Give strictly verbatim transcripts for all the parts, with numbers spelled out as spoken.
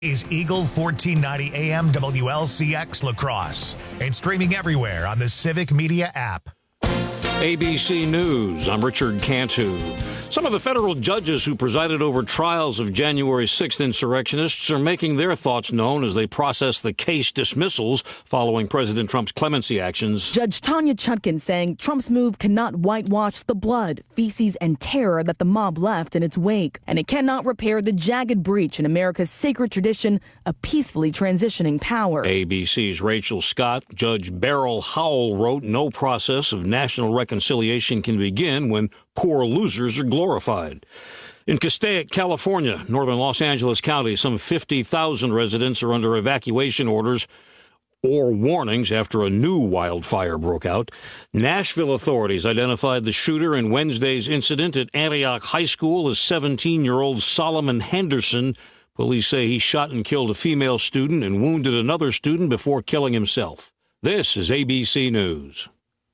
Is Eagle fourteen ninety A M W L C X Lacrosse and streaming everywhere on the Civic Media app. A B C News, I'm Richard Cantu. Some of the federal judges who presided over trials of January sixth insurrectionists are making their thoughts known as they process the case dismissals following President Trump's clemency actions. Judge Tanya Chutkan saying Trump's move cannot whitewash the blood, feces, and terror that the mob left in its wake, and it cannot repair the jagged breach in America's sacred tradition of peacefully transitioning power. A B C's Rachel Scott, Judge Beryl Howell wrote, no process of national reconciliation can begin when poor losers are glorified. In Castaic, California, northern Los Angeles County, some fifty thousand residents are under evacuation orders or warnings after a new wildfire broke out. Nashville authorities identified the shooter in Wednesday's incident at Antioch High School as seventeen-year-old Solomon Henderson. Police say he shot and killed a female student and wounded another student before killing himself. This is A B C News.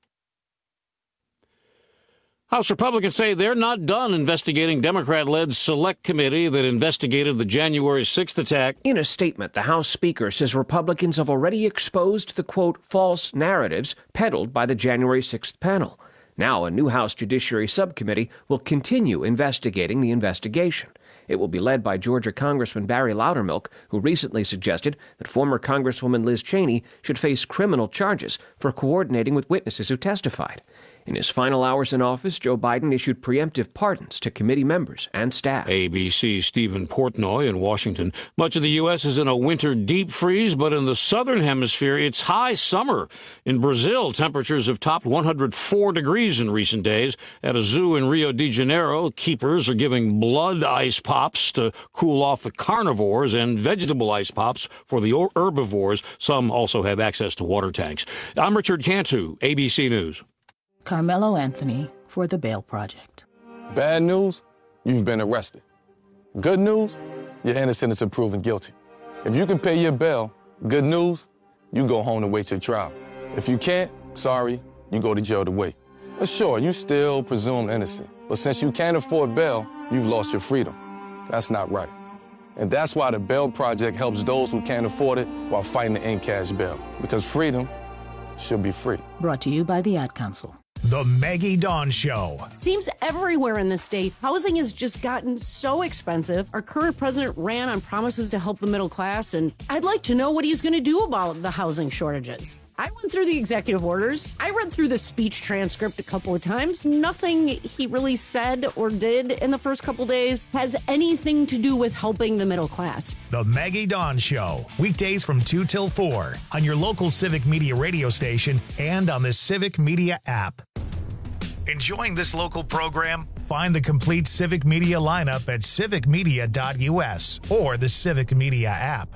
House Republicans say they're not done investigating Democrat-led select committee that investigated the January sixth attack. In a statement, the House Speaker says Republicans have already exposed the, quote, false narratives peddled by the January sixth panel. Now a new House Judiciary Subcommittee will continue investigating the investigation. It will be led by Georgia Congressman Barry Loudermilk, who recently suggested that former Congresswoman Liz Cheney should face criminal charges for coordinating with witnesses who testified. In his final hours in office, Joe Biden issued preemptive pardons to committee members and staff. A B C's Stephen Portnoy in Washington. Much of the U S is in a winter deep freeze, but in the southern hemisphere, it's high summer. In Brazil, temperatures have topped one hundred four degrees in recent days. At a zoo in Rio de Janeiro, keepers are giving blood ice pops to cool off the carnivores and vegetable ice pops for the herbivores. Some also have access to water tanks. I'm Richard Cantu, A B C News. Carmelo Anthony for the Bail Project. Bad news, you've been arrested. Good news, you're innocent until proven guilty. If you can pay your bail, good news, you go home to wait your trial. If you can't, sorry, you go to jail to wait. But sure, you still presumed innocent. But since you can't afford bail, you've lost your freedom. That's not right. And that's why the Bail Project helps those who can't afford it while fighting to end cash bail. Because freedom should be free. Brought to you by the Ad Council. The Maggie Dawn Show. Seems everywhere in the state, housing has just gotten so expensive. Our current president ran on promises to help the middle class, and I'd like to know what he's going to do about the housing shortages. I went through the executive orders. I read through the speech transcript a couple of times. Nothing he really said or did in the first couple days has anything to do with helping the middle class. The Maggie Dawn Show. Weekdays from two till four on your local Civic Media radio station and on the Civic Media app. Enjoying this local program? Find the complete Civic Media lineup at civic media dot u s or the Civic Media app.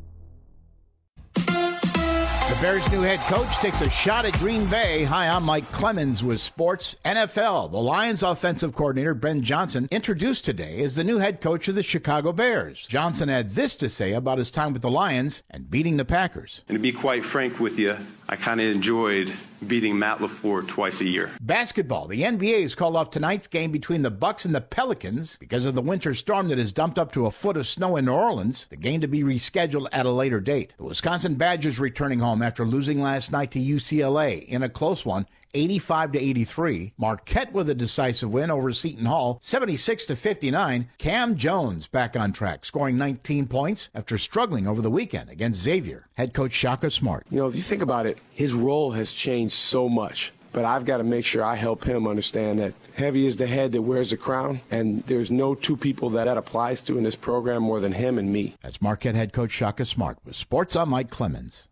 The Bears' new head coach takes a shot at Green Bay. Hi, I'm Mike Clemens with Sports N F L. The Lions offensive coordinator, Ben Johnson, introduced today as the new head coach of the Chicago Bears. Johnson had this to say about his time with the Lions and beating the Packers. And to be quite frank with you, I kind of enjoyed beating Matt LaFleur twice a year. Basketball. The N B A has called off tonight's game between the Bucks and the Pelicans because of the winter storm that has dumped up to a foot of snow in New Orleans. The game to be rescheduled at a later date. The Wisconsin Badgers returning home after losing last night to U C L A in a close one, eighty-five to eighty-three. Marquette with a decisive win over Seton Hall, seventy-six to fifty-nine. Cam Jones back on track, scoring nineteen points after struggling over the weekend against Xavier. Head coach Shaka Smart. You know, if you think about it, his role has changed so much. But I've got to make sure I help him understand that heavy is the head that wears the crown, and there's no two people that that applies to in this program more than him and me. That's Marquette head coach Shaka Smart. With Sports, I'm Mike Clemens.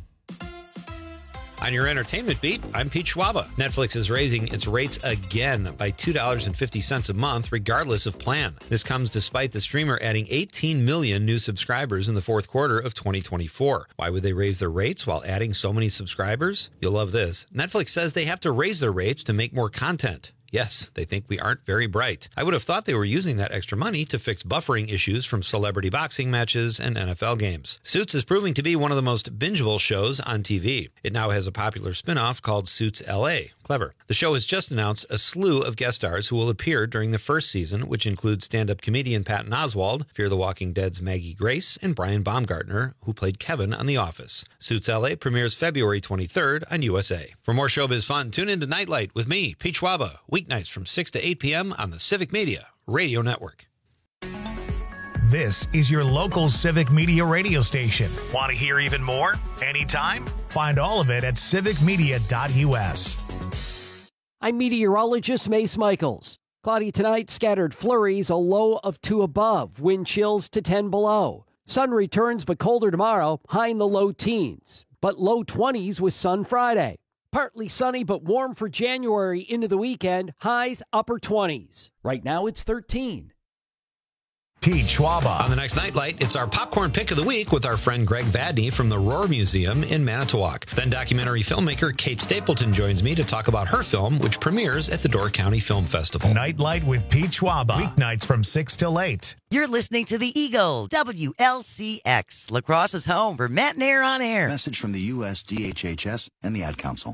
On your entertainment beat, I'm Pete Schwaba. Netflix is raising its rates again by two dollars and fifty cents a month, regardless of plan. This comes despite the streamer adding eighteen million new subscribers in the fourth quarter of twenty twenty-four. Why would they raise their rates while adding so many subscribers? You'll love this. Netflix says they have to raise their rates to make more content. Yes, they think we aren't very bright. I would have thought they were using that extra money to fix buffering issues from celebrity boxing matches and N F L games. Suits is proving to be one of the most bingeable shows on T V. It now has a popular spin-off called Suits L A. Clever. The show has just announced a slew of guest stars who will appear during the first season, which includes stand-up comedian Patton Oswalt, Fear the Walking Dead's Maggie Grace, and Brian Baumgartner, who played Kevin on The Office. Suits L A premieres February twenty-third on U S A. For more showbiz fun, tune in to Nightlight with me, Pete Schwaba, weeknights from six to eight p.m. on the Civic Media Radio Network. This is your local Civic Media radio station. Want to hear even more? Anytime? Find all of it at civic media dot u s. I'm meteorologist Mace Michaels. Cloudy tonight, scattered flurries, a low of two above, wind chills to ten below. Sun returns but colder tomorrow, high in the low teens, but low twenties with sun Friday. Partly sunny but warm for January into the weekend, highs upper twenties. Right now it's thirteen. Pete Schwaba. On the next Nightlight, it's our popcorn pick of the week with our friend Greg Vadney from the Roar Museum in Manitowoc. Then documentary filmmaker Kate Stapleton joins me to talk about her film, which premieres at the Door County Film Festival. Nightlight with Pete Schwaba. Weeknights from six till eight. You're listening to The Eagle, W L C X, La Crosse's home for Matt and Air on Air. Message from the U S D H H S and the Ad Council.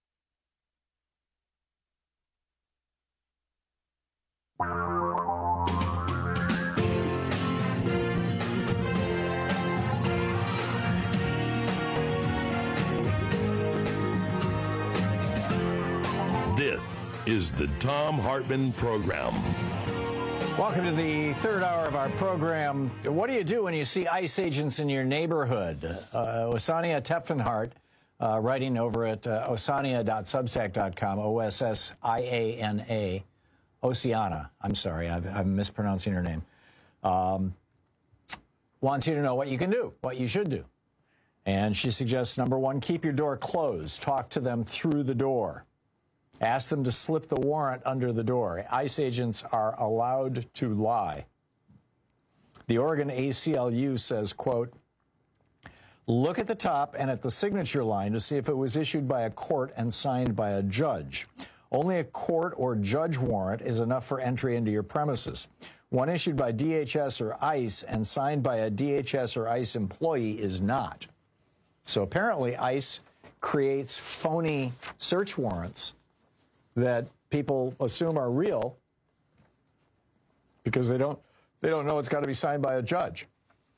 This is the Thom Hartmann Program. Welcome to the third hour of our program. What do you do when you see ICE agents in your neighborhood? Uh, Osania Tepfenhart, uh, writing over at uh, osania dot substack dot com, O S S I A N A, Oceana, I'm sorry, I've, I'm mispronouncing her name, um, wants you to know what you can do, what you should do. And she suggests, number one, keep your door closed. Talk to them through the door. Ask them to slip the warrant under the door. ICE agents are allowed to lie. The Oregon A C L U says, quote, look at the top and at the signature line to see if it was issued by a court and signed by a judge. Only a court or judge warrant is enough for entry into your premises. One issued by D H S or ICE and signed by a D H S or ICE employee is not. So apparently ICE creates phony search warrants that people assume are real because they don't they don't know it's got to be signed by a judge.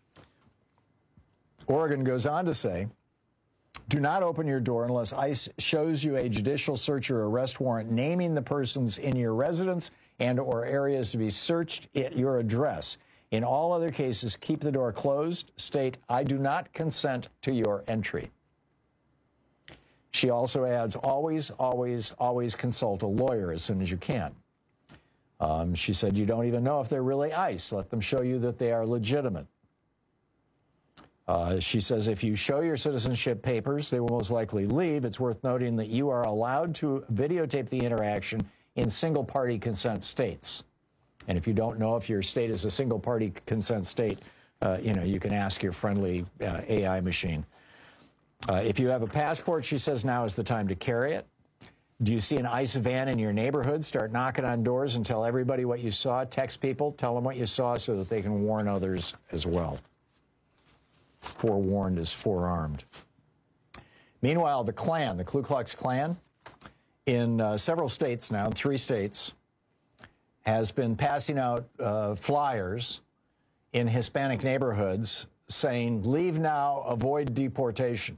Oregon goes on to say, do not open your door unless ICE shows you a judicial search or arrest warrant naming the persons in your residence and or areas to be searched at your address. In all other cases, keep the door closed. State, I do not consent to your entry. She also adds, always, always, always consult a lawyer as soon as you can. Um, she said, you don't even know if they're really ICE. Let them show you that they are legitimate. Uh, she says, if you show your citizenship papers, they will most likely leave. It's worth noting that you are allowed to videotape the interaction in single-party consent states. And if you don't know if your state is a single-party consent state, uh, you know, you can ask your friendly uh, A I machine. Uh, if you have a passport, she says, now is the time to carry it. Do you see an ICE van in your neighborhood? Start knocking on doors and tell everybody what you saw. Text people, tell them what you saw so that they can warn others as well. Forewarned is forearmed. Meanwhile, the Klan, the Ku Klux Klan, in uh, several states now, three states, has been passing out uh, flyers in Hispanic neighborhoods saying, leave now, avoid deportation.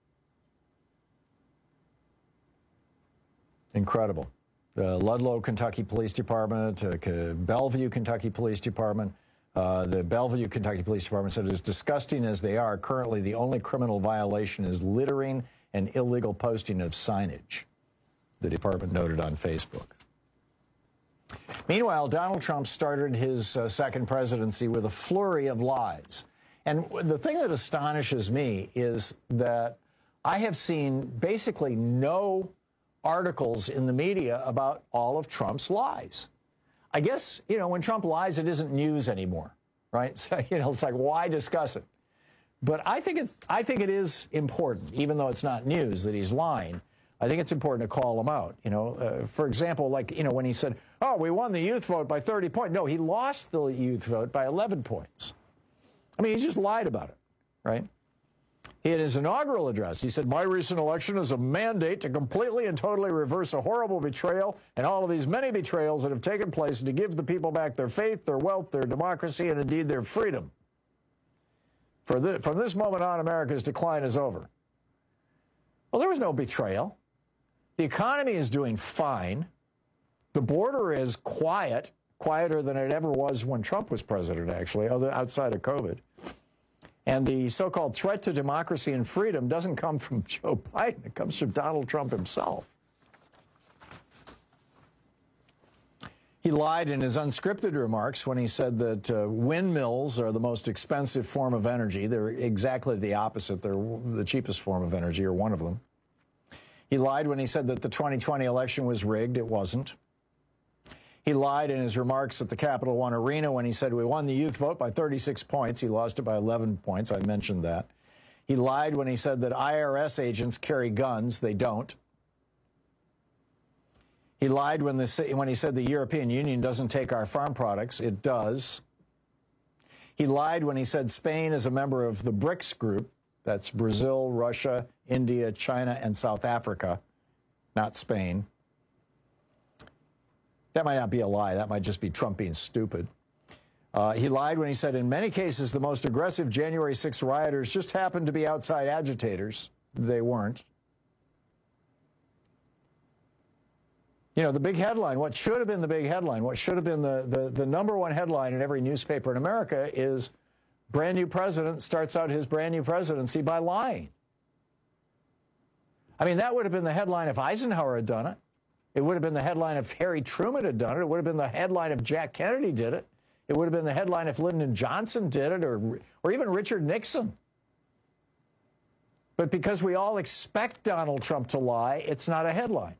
Incredible. The Ludlow, Kentucky Police Department, uh, Bellevue, Kentucky Police Department, uh, the Bellevue, Kentucky Police Department said, as disgusting as they are, currently the only criminal violation is littering and illegal posting of signage, the department noted on Facebook. Meanwhile, Donald Trump started his uh, second presidency with a flurry of lies. And the thing that astonishes me is that I have seen basically no articles in the media about all of Trump's lies. I guess, you know, when Trump lies, it isn't news anymore, right? So, you know, it's like, why discuss it? But I think it's, I think it is important, even though it's not news that he's lying. I think it's important to call him out. You know, uh, for example, like, you know, when he said, oh, we won the youth vote by thirty points. No, he lost the youth vote by eleven points. I mean, he just lied about it, right? He had his inaugural address. He said, my recent election is a mandate to completely and totally reverse a horrible betrayal and all of these many betrayals that have taken place and to give the people back their faith, their wealth, their democracy, and indeed their freedom. For the, from this moment on, America's decline is over. Well, there was no betrayal. The economy is doing fine. The border is quiet, quieter than it ever was when Trump was president, actually, other outside of COVID. And the so-called threat to democracy and freedom doesn't come from Joe Biden. It comes from Donald Trump himself. He lied in his unscripted remarks when he said that uh, windmills are the most expensive form of energy. They're exactly the opposite. They're the cheapest form of energy, or one of them. He lied when he said that the twenty twenty election was rigged. It wasn't. He lied in his remarks at the Capital One Arena when he said we won the youth vote by thirty-six points. He lost it by eleven points. I mentioned that. He lied when he said that I R S agents carry guns. They don't. He lied when, the, when he said the European Union doesn't take our farm products. It does. He lied when he said Spain is a member of the BRICS group. That's Brazil, Russia, India, China, and South Africa, not Spain. That might not be a lie. That might just be Trump being stupid. Uh, he lied when he said in many cases the most aggressive January sixth rioters just happened to be outside agitators. They weren't. You know, the big headline, what should have been the big headline, what should have been the, the, the number one headline in every newspaper in America is brand new president starts out his brand new presidency by lying. I mean, that would have been the headline if Eisenhower had done it. It would have been the headline if Harry Truman had done it. It would have been the headline if Jack Kennedy did it. It would have been the headline if Lyndon Johnson did it, or, or even Richard Nixon. But because we all expect Donald Trump to lie, it's not a headline.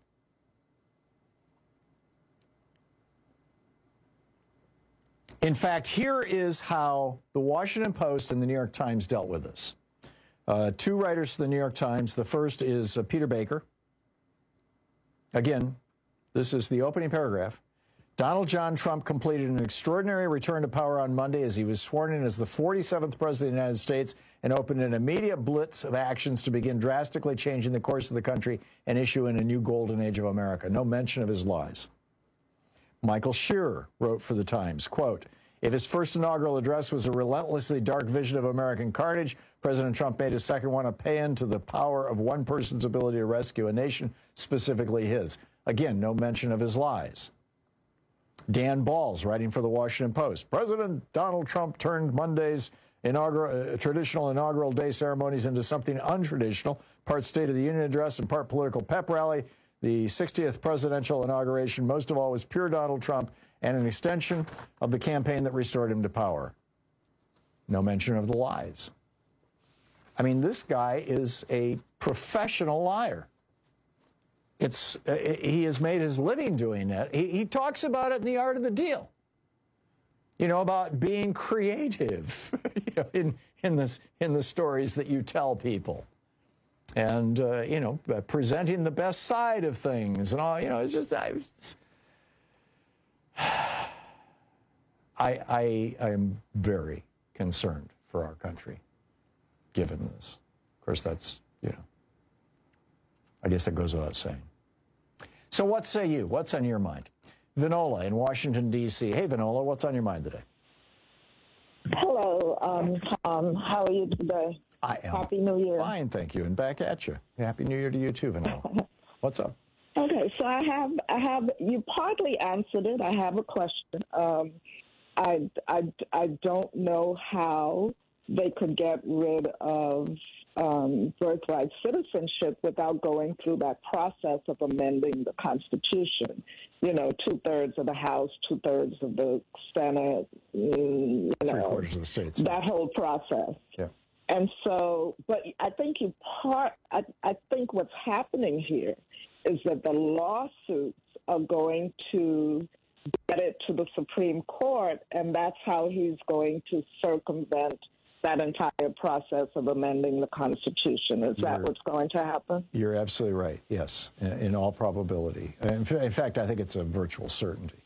In fact, here is how the Washington Post and the New York Times dealt with this. Uh, two writers for the New York Times. The first is uh, Peter Baker. Again, this is the opening paragraph. Donald John Trump completed an extraordinary return to power on Monday as he was sworn in as the forty-seventh president of the United States and opened an immediate blitz of actions to begin drastically changing the course of the country and issuing a new golden age of America. No mention of his lies. Michael Shearer wrote for the Times, quote, if his first inaugural address was a relentlessly dark vision of American carnage, President Trump made his second one a paean to the power of one person's ability to rescue a nation, specifically his. Again, no mention of his lies. Dan Balls, writing for the Washington Post. President Donald Trump turned Monday's inaugural, uh, traditional inaugural day ceremonies into something untraditional, part State of the Union address and part political pep rally. The sixtieth presidential inauguration, most of all, was pure Donald Trump and an extension of the campaign that restored him to power. No mention of the lies. I mean, this guy is a professional liar. It's uh, he has made his living doing that. He, he talks about it in The Art of the Deal. You know, about being creative you know, in in this in the stories that you tell people. And, uh, you know, presenting the best side of things and all, you know, it's just, I, it's, I, I, I am very concerned for our country, given this. Of course, that's, you know, I guess that goes without saying. So what say you? What's on your mind? Vinola in Washington, D C Hey, Vinola, what's on your mind today? Hello, um, Tom. How are you today? I am Happy New Year. Fine, thank you, and back at you. Happy New Year to you too, Vanilla. What's up? Okay, so I have, I have, you partly answered it. I have a question. Um, I, I, I don't know how they could get rid of um, birthright citizenship without going through that process of amending the Constitution. You know, two-thirds of the House, two-thirds of the Senate, you know. Three-quarters of the states. That whole process. Yeah. And so, but I think you part, I, I think what's happening here is that the lawsuits are going to get it to the Supreme Court, and that's how he's going to circumvent that entire process of amending the Constitution. Is that You're, what's going to happen? You're absolutely right, yes, in, in all probability. In, in fact, I think it's a virtual certainty.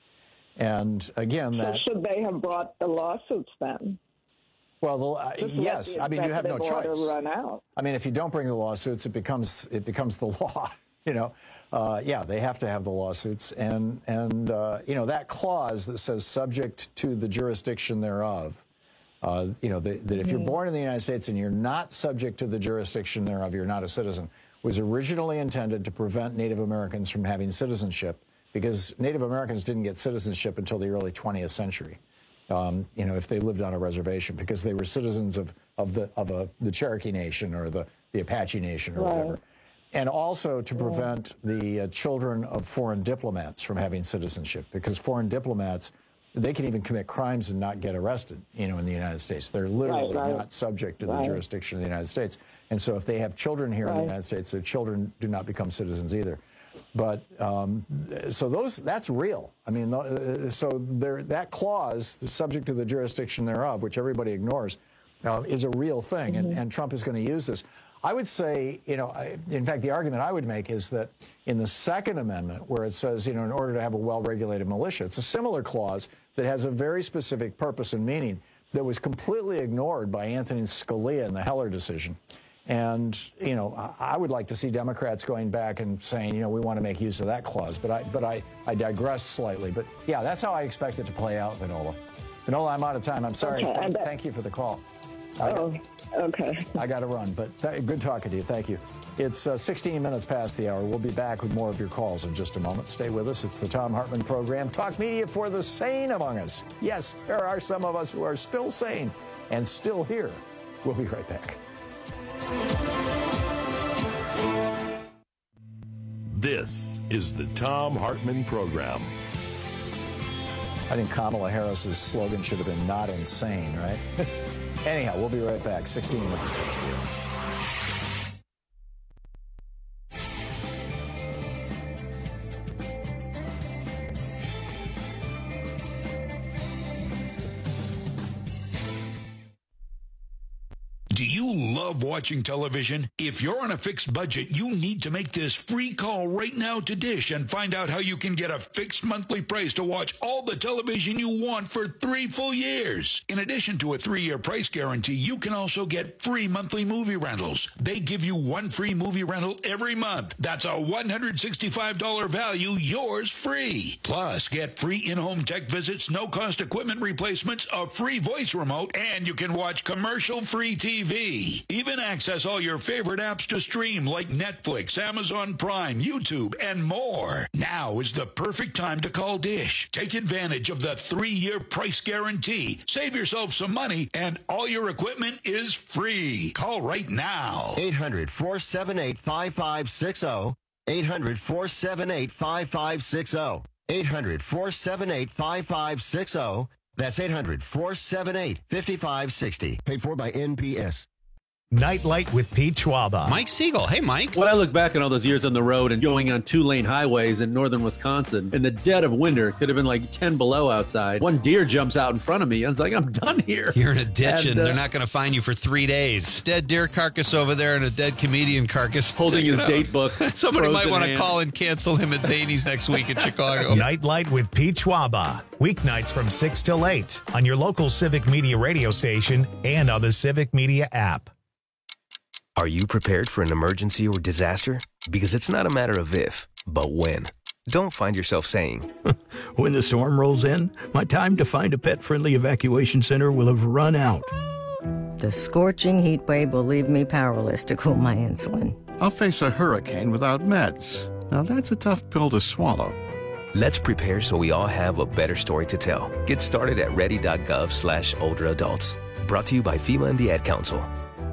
And again, that... So should they have brought the lawsuits then? Well, the, uh, yes. I mean, you have no choice. Run out. I mean, if you don't bring the lawsuits, it becomes it becomes the law. You know, uh, yeah, they have to have the lawsuits, and and uh, you know that clause that says subject to the jurisdiction thereof. Uh, you know the, that if you're born in the United States and you're not subject to the jurisdiction thereof, you're not a citizen. Was originally intended to prevent Native Americans from having citizenship, because Native Americans didn't get citizenship until the early twentieth century. Um, you know, if they lived on a reservation, because they were citizens of, of the of a the Cherokee Nation or the, the Apache Nation or right. whatever. And also to prevent the uh, children of foreign diplomats from having citizenship, because foreign diplomats, they can even commit crimes and not get arrested, you know, in the United States. They're literally right, right. not subject to the right. jurisdiction of the United States. And so if they have children here right. in the United States, their children do not become citizens either. But um, so those that's real. I mean, uh, so there, that clause, subject to the jurisdiction thereof, which everybody ignores, uh, is a real thing, mm-hmm. and, and Trump is going to use this. I would say, you know, I, in fact, the argument I would make is that in the Second Amendment, where it says, you know, in order to have a well-regulated militia, it's a similar clause that has a very specific purpose and meaning that was completely ignored by Anthony Scalia in the Heller decision. And, you know, I, I would like to see Democrats going back and saying, you know, we want to make use of that clause. But I, but I, I digress slightly. But, yeah, that's how I expect it to play out, Vinola. Vinola, I'm out of time. I'm sorry. Okay, thank, thank you for the call. Oh, okay. I got to run, but th- good talking to you. Thank you. It's uh, sixteen minutes past the hour. We'll be back with more of your calls in just a moment. Stay with us. It's the Thom Hartmann Program. Talk media for the sane among us. Yes, there are some of us who are still sane and still here. We'll be right back. This is the Thom Hartmann Program. I think Kamala Harris's slogan should have been "not insane," right? Anyhow, we'll be right back. sixteen minutes past the hour. Do you love watching television? If you're on a fixed budget, you need to make this free call right now to Dish and find out how you can get a fixed monthly price to watch all the television you want for three full years. In addition to a three-year price guarantee, you can also get free monthly movie rentals. They give you one free movie rental every month. That's a one hundred sixty-five dollars value, yours free. Plus, get free in-home tech visits, no-cost equipment replacements, a free voice remote, and you can watch commercial-free T V. Even access all your favorite apps to stream like Netflix, Amazon Prime, YouTube, and more. Now is the perfect time to call Dish. Take advantage of the three-year price guarantee. Save yourself some money, and all your equipment is free. Call right now. eight hundred, four seven eight, five five six zero. eight hundred, four seven eight, five five six zero. eight hundred, four seven eight, five five six zero. That's eight hundred, four seven eight, five five six zero. Paid for by N P S. Nightlight with Pete Schwaba. Mike Siegel. Hey, Mike. When I look back on all those years on the road and going on two-lane highways in northern Wisconsin, in the dead of winter, it could have been like ten below outside. One deer jumps out in front of me. I was like, I'm done here. You're in a ditch, and, and uh, they're not going to find you for three days. Dead deer carcass over there and a dead comedian carcass. Holding his date book. Somebody might want to call and cancel him at Zany's next week in Chicago. Nightlight with Pete Schwaba. Weeknights from six till eight on your local Civic Media radio station and on the Civic Media app. Are you prepared for an emergency or disaster? Because it's not a matter of if, but when. Don't find yourself saying, when the storm rolls in, my time to find a pet-friendly evacuation center will have run out. The scorching heat wave will leave me powerless to cool my insulin. I'll face a hurricane without meds. Now that's a tough pill to swallow. Let's prepare so we all have a better story to tell. Get started at ready.gov slash older adults. Brought to you by FEMA and the Ad Council.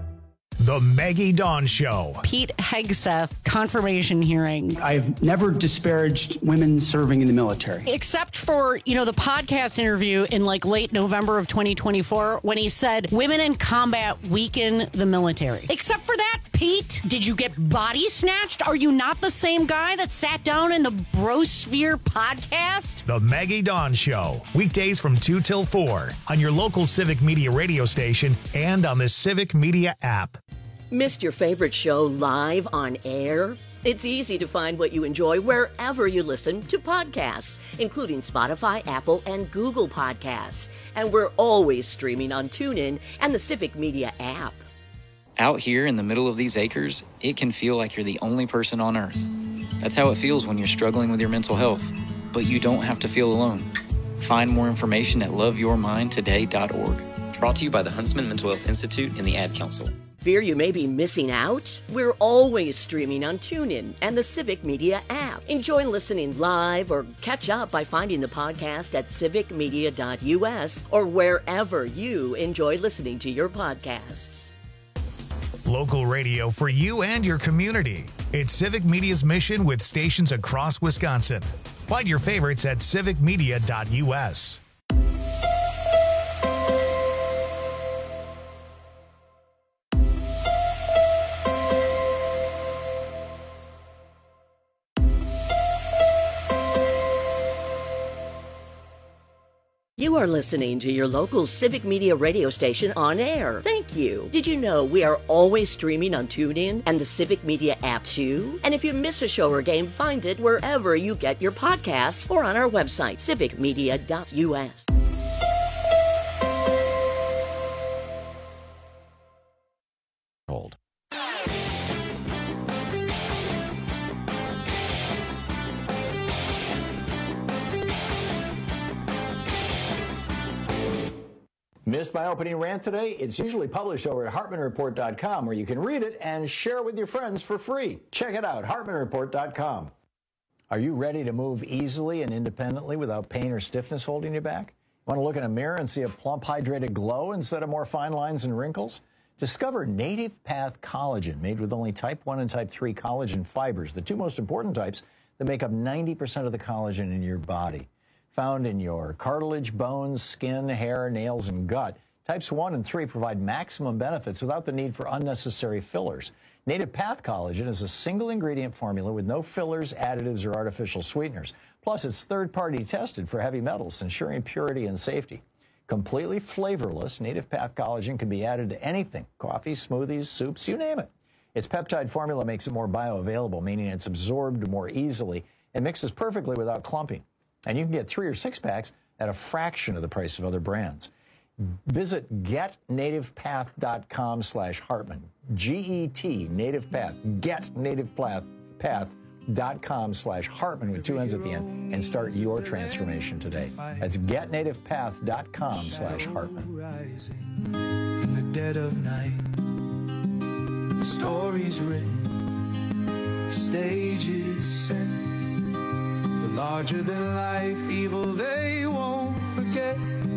The Maggie Dawn Show. Pete Hegseth confirmation hearing. I've never disparaged women serving in the military. Except for, you know, the podcast interview in like late November of twenty twenty-four when he said women in combat weaken the military. Except for that, Pete? Did you get body snatched? Are you not the same guy that sat down in the Brosphere podcast? The Maggie Dawn Show, weekdays from two till four on your local Civic Media radio station and on the Civic Media app. Missed your favorite show live on air? It's easy to find what you enjoy wherever you listen to podcasts, including Spotify, Apple, and Google Podcasts. And we're always streaming on TuneIn and the Civic Media app. Out here in the middle of these acres, it can feel like you're the only person on Earth. That's how it feels when you're struggling with your mental health. But you don't have to feel alone. Find more information at love your mind today dot org. Brought to you by the Huntsman Mental Health Institute and the Ad Council. Fear you may be missing out? We're always streaming on TuneIn and the Civic Media app. Enjoy listening live or catch up by finding the podcast at civic media dot u s or wherever you enjoy listening to your podcasts. Local radio for you and your community. It's Civic Media's mission with stations across Wisconsin. Find your favorites at civic media dot u s. You are listening to your local Civic Media radio station on air. Thank you. Did you know we are always streaming on TuneIn and the Civic Media app too? And if you miss a show or game, find it wherever you get your podcasts or on our website, civic media dot u s. Hold. Missed my opening rant today? It's usually published over at hartman report dot com, where you can read it and share it with your friends for free. Check it out, hartman report dot com. Are you ready to move easily and independently without pain or stiffness holding you back? Want to look in a mirror and see a plump, hydrated glow instead of more fine lines and wrinkles? Discover Native Path Collagen, made with only type one and type three collagen fibers, the two most important types that make up ninety percent of the collagen in your body. Found in your cartilage, bones, skin, hair, nails, and gut, types one and three provide maximum benefits without the need for unnecessary fillers. Native Path Collagen is a single-ingredient formula with no fillers, additives, or artificial sweeteners. Plus, it's third-party tested for heavy metals, ensuring purity and safety. Completely flavorless, Native Path Collagen can be added to anything, coffee, smoothies, soups, you name it. Its peptide formula makes it more bioavailable, meaning it's absorbed more easily and mixes perfectly without clumping. And you can get three or six packs at a fraction of the price of other brands. Visit get native path dot com slash Hartman. G E T, Native Path. get native path dot com slash Hartman with two N's at the end and start your transformation today. That's get native path dot com slash Hartman. In the dead of night, stories written, stages set. Larger than life, evil they won't forget.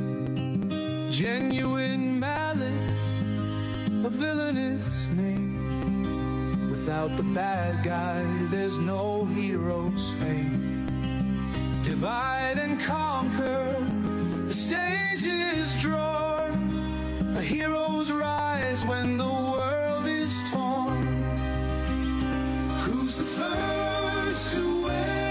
Genuine malice, a villainous name. Without the bad guy, there's no hero's fame. Divide and conquer, the stage is drawn. A hero's rise when the world is torn. Who's the first to wear?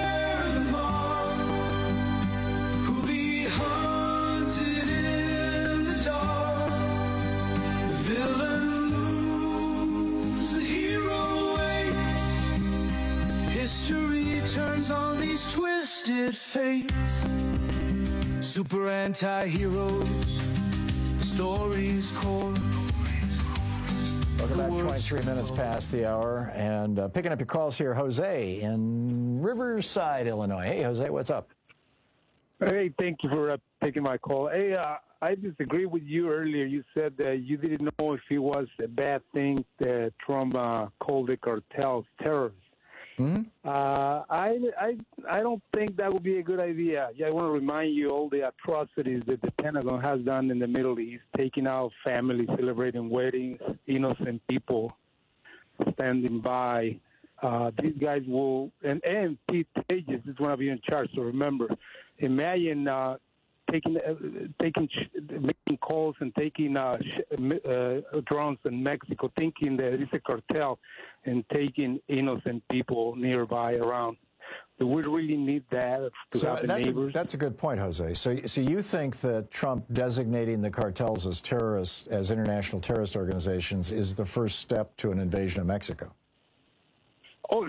History turns on these twisted fates. Super anti-heroes, the story's core. Welcome back, twenty-three minutes past the hour. And uh, picking up your calls here, Jose in Riverside, Illinois. Hey, Jose, what's up? Hey, thank you for uh, taking my call. Hey, uh, I disagree with you earlier. You said that you didn't know if it was a bad thing that Trump uh, called the cartels terrorists. Mm-hmm. Uh, I, I, I don't think that would be a good idea. Yeah, I want to remind you all the atrocities that the Pentagon has done in the Middle East, taking out families, celebrating weddings, innocent people standing by. Uh, these guys will, and, and Pete Pages is going to be in charge. So remember, imagine uh, taking uh, taking making calls and taking uh, uh, drones in Mexico, thinking that it's a cartel, and taking innocent people nearby around. Do we really need that to so have that's neighbors? A, that's a good point, Jose. So, so you think that Trump designating the cartels as terrorists, as international terrorist organizations, is the first step to an invasion of Mexico? Oh,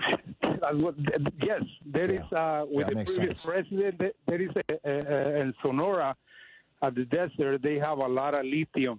yes. There yeah. is, uh, with yeah, the previous sense. president, there is a, a, a, in Sonora, at the desert, they have a lot of lithium.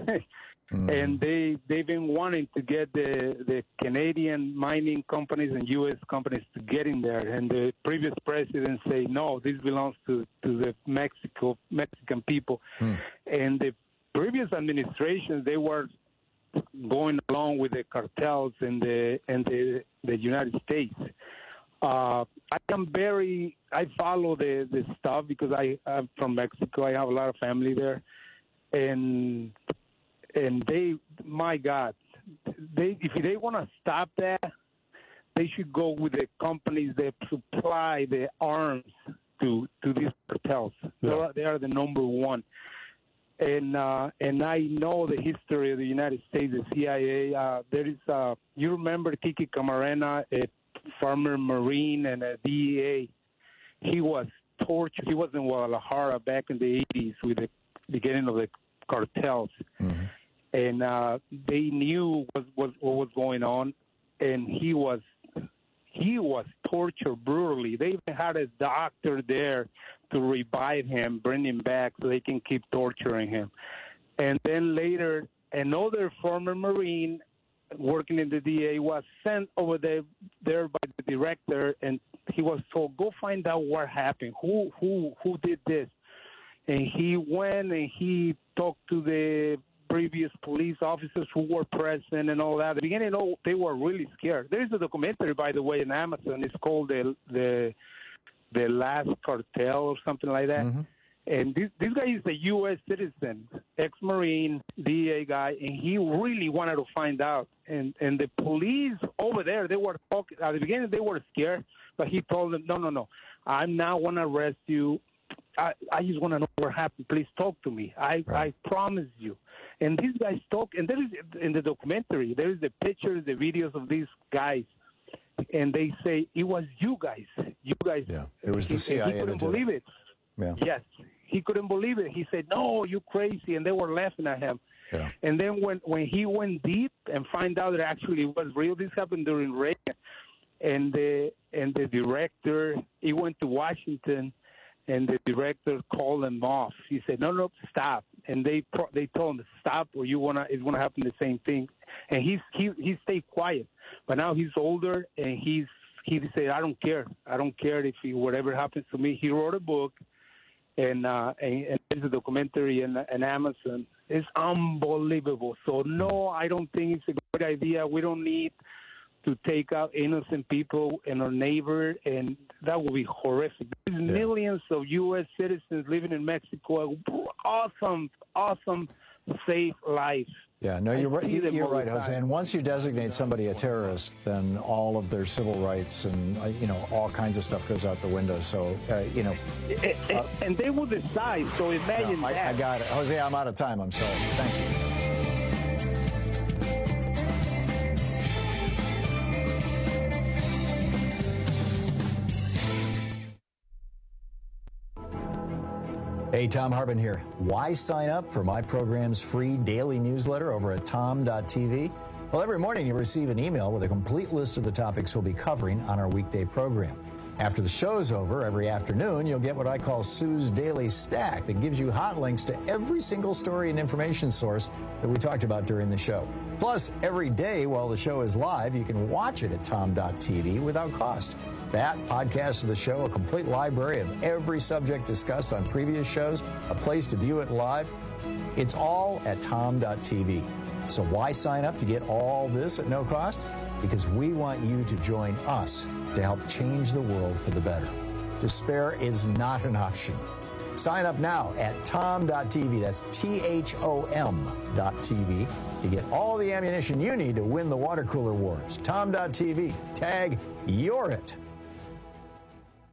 mm. And they, they've been wanting to get the, the Canadian mining companies and U S companies to get in there. And the previous president say, no, this belongs to, to the Mexico Mexican people. Mm. And the previous administration, they were going along with the cartels in the in the, the United States. Uh, I am very. I follow the, the stuff because I I'm from Mexico. I have a lot of family there, and and they, my God, they if they want to stop that, they should go with the companies that supply the arms to to these cartels. Yeah. They are, they are the number one. And uh, and I know the history of the United States, the C I A. Uh, there is, uh, you remember Kiki Camarena, a former Marine and a D E A. He was tortured. He was in Guadalajara back in the eighties with the beginning of the cartels. Mm-hmm. And uh, they knew what, what, what was going on, and he was he was tortured brutally. They even had a doctor there to revive him, bring him back so they can keep torturing him. And then later, another former Marine working in the D A was sent over there, there by the director, and he was told, go find out what happened, who who who did this. And he went and he talked to the previous police officers who were present and all that. At the beginning, oh, they were really scared. There is a documentary, by the way, on Amazon. It's called the the the Last Cartel or something like that. Mm-hmm. And this this guy is a U S citizen, ex-Marine, D A guy, and he really wanted to find out. And and the police over there, they were talking. At the beginning, they were scared, but he told them, no, no, no, I'm not going to arrest you. I, I just want to know what happened. Please talk to me. I, right. I promise you. And these guys talk, and there is in the documentary, there is the pictures, the videos of these guys, and they say, it was you guys. You guys. Yeah, it was the C I A. He couldn't believe it. Yeah. Yes, he couldn't believe it. He said, no, you crazy, and they were laughing at him. Yeah. And then when, when he went deep and find out that actually it was real, this happened during Reagan, and the, and the director, he went to Washington, and the director called him off. He said, no, no, stop. And they they told him, stop, or you wanna it's gonna happen the same thing. And he's he he stayed quiet. But now he's older, and he's he said, I don't care. I don't care if he, whatever happens to me. He wrote a book, and uh, and, and there's a documentary in, in Amazon. It's unbelievable. So no, I don't think it's a good idea. We don't need to take out innocent people and our neighbor, and that would be horrific. There's yeah. millions of U S citizens living in Mexico. Awesome, awesome, safe life. Yeah, no, you're right. You're right, Jose. And once you designate somebody a terrorist, then all of their civil rights and uh, you know all kinds of stuff goes out the window. So uh, you know, uh, and they will decide. So imagine no, I, that. I got it, Jose. I'm out of time. I'm sorry. Thank you. Hey, Tom Hartman here. Why sign up for my program's free daily newsletter over at tom dot t v? Well, every morning you'll receive an email with a complete list of the topics we'll be covering on our weekday program. After the show's over, every afternoon, you'll get what I call Sue's Daily Stack that gives you hot links to every single story and information source that we talked about during the show. Plus, every day while the show is live, you can watch it at tom dot t v without cost. That, podcasts of the show, a complete library of every subject discussed on previous shows, a place to view it live. It's all at tom dot t v. So why sign up to get all this at no cost? Because we want you to join us to help change the world for the better. Despair is not an option. Sign up now at tom dot t v. That's T H O M dot T V to get all the ammunition you need to win the water cooler wars. tom dot t v. Tag, you're it.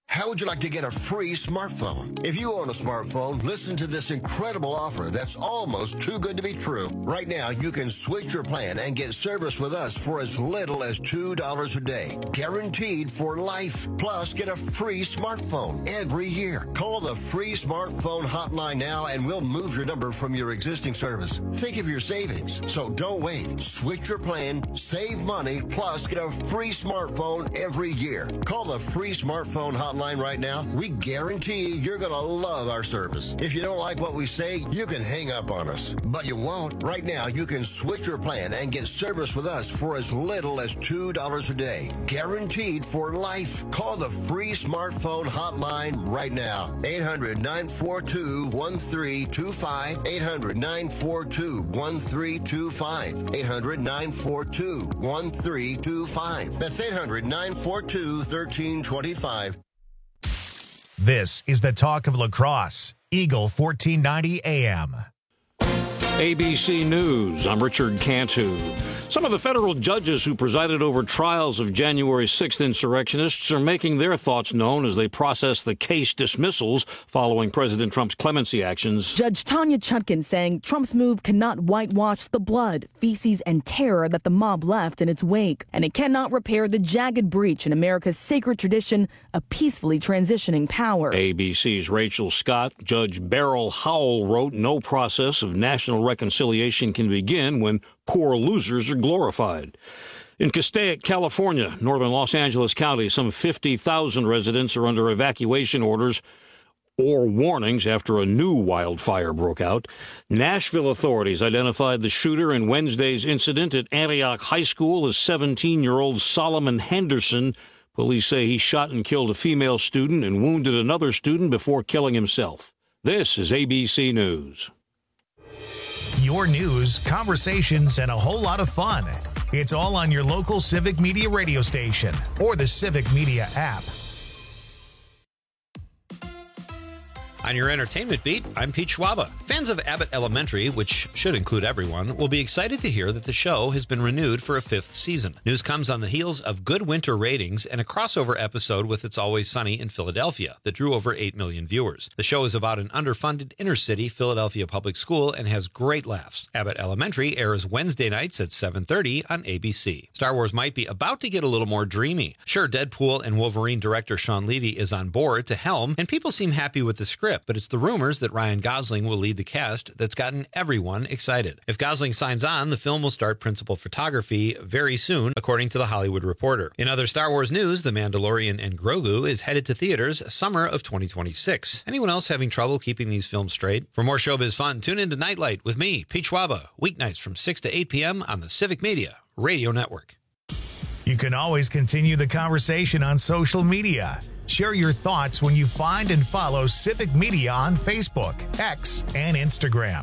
How would you like to get a free smartphone? If you own a smartphone, listen to this incredible offer that's almost too good to be true. Right now, you can switch your plan and get service with us for as little as two dollars a day. Guaranteed for life. Plus, get a free smartphone every year. Call the free smartphone hotline now and we'll move your number from your existing service. Think of your savings. So don't wait. Switch your plan, save money, plus get a free smartphone every year. Call the free smartphone hotline right now. We guarantee you're going to love our service. If you don't like what we say, you can hang up on us. But you won't. Right now, you can switch your plan and get service with us for as little as two dollars a day. Guaranteed for life. Call the free smartphone hotline right now. eight hundred, nine four two, one three two five. eight hundred, nine four two, one three two five. eight hundred, nine four two, one three two five. That's eight hundred, nine four two, one three two five. This is the talk of lacrosse. Eagle fourteen ninety A M. A B C News, I'm Richard Cantu. Some of the federal judges who presided over trials of January sixth insurrectionists are making their thoughts known as they process the case dismissals following President Trump's clemency actions. Judge Tanya Chutkan saying Trump's move cannot whitewash the blood, feces, and terror that the mob left in its wake, and it cannot repair the jagged breach in America's sacred tradition of peacefully transitioning power. A B C's Rachel Scott, Judge Beryl Howell wrote, no process of national reconciliation can begin when poor losers are glorified. In Castaic, California, northern Los Angeles County, some fifty thousand residents are under evacuation orders or warnings after a new wildfire broke out. Nashville authorities identified the shooter in Wednesday's incident at Antioch High School as seventeen-year-old Solomon Henderson. Police say he shot and killed a female student and wounded another student before killing himself. This is A B C News. Your news, conversations, and a whole lot of fun. It's all on your local Civic Media radio station or the Civic Media app. On your entertainment beat, I'm Pete Schwaba. Fans of Abbott Elementary, which should include everyone, will be excited to hear that the show has been renewed for a fifth season. News comes on the heels of good winter ratings and a crossover episode with It's Always Sunny in Philadelphia that drew over eight million viewers. The show is about an underfunded inner-city Philadelphia public school and has great laughs. Abbott Elementary airs Wednesday nights at seven thirty on A B C. Star Wars might be about to get a little more dreamy. Sure, Deadpool and Wolverine director Sean Levy is on board to helm, and people seem happy with the script. But it's the rumors that Ryan Gosling will lead the cast that's gotten everyone excited. If Gosling signs on, the film will start principal photography very soon, according to The Hollywood Reporter. In other Star Wars news, The Mandalorian and Grogu is headed to theaters summer of twenty twenty-six. Anyone else having trouble keeping these films straight? For more showbiz fun, tune in to Nightlight with me, Pete Schwaba, weeknights from six to eight p.m. on the Civic Media Radio Network. You can always continue the conversation on social media. Share your thoughts when you find and follow Civic Media on Facebook, X, and Instagram.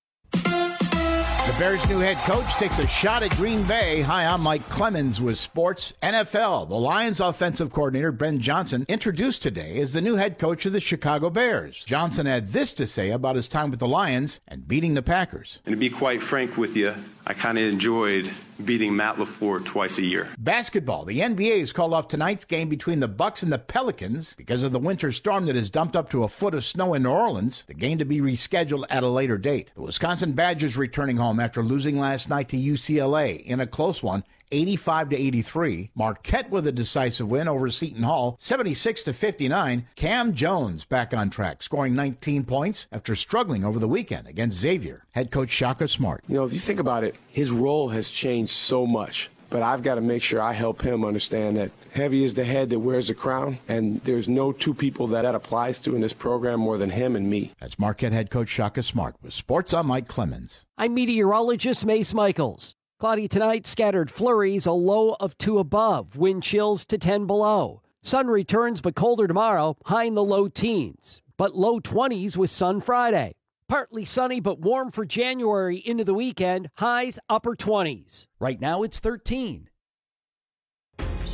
The Bears' new head coach takes a shot at Green Bay. Hi, I'm Mike Clemens with Sports N F L. The Lions offensive coordinator, Ben Johnson, introduced today as the new head coach of the Chicago Bears. Johnson had this to say about his time with the Lions and beating the Packers. And to be quite frank with you, I kind of enjoyed beating Matt LaFleur twice a year. Basketball. The N B A has called off tonight's game between the Bucks and the Pelicans because of the winter storm that has dumped up to a foot of snow in New Orleans. The game to be rescheduled at a later date. The Wisconsin Badgers returning home after losing last night to U C L A in a close one, eighty-five to eighty-three. Marquette with a decisive win over Seton Hall, seventy-six to fifty-nine. Cam Jones back on track, scoring nineteen points after struggling over the weekend against Xavier. Head coach Shaka Smart. You know, if you think about it, his role has changed so much. But I've got to make sure I help him understand that heavy is the head that wears the crown, and there's no two people that that applies to in this program more than him and me. That's Marquette head coach Shaka Smart with Sports on Mike Clemens. I'm meteorologist Mace Michaels. Cloudy tonight, scattered flurries, a low of two above, wind chills to ten below. Sun returns but colder tomorrow, high in the low teens, but low twenties with sun Friday. Partly sunny but warm for January into the weekend, highs upper twenties. Right now it's thirteen.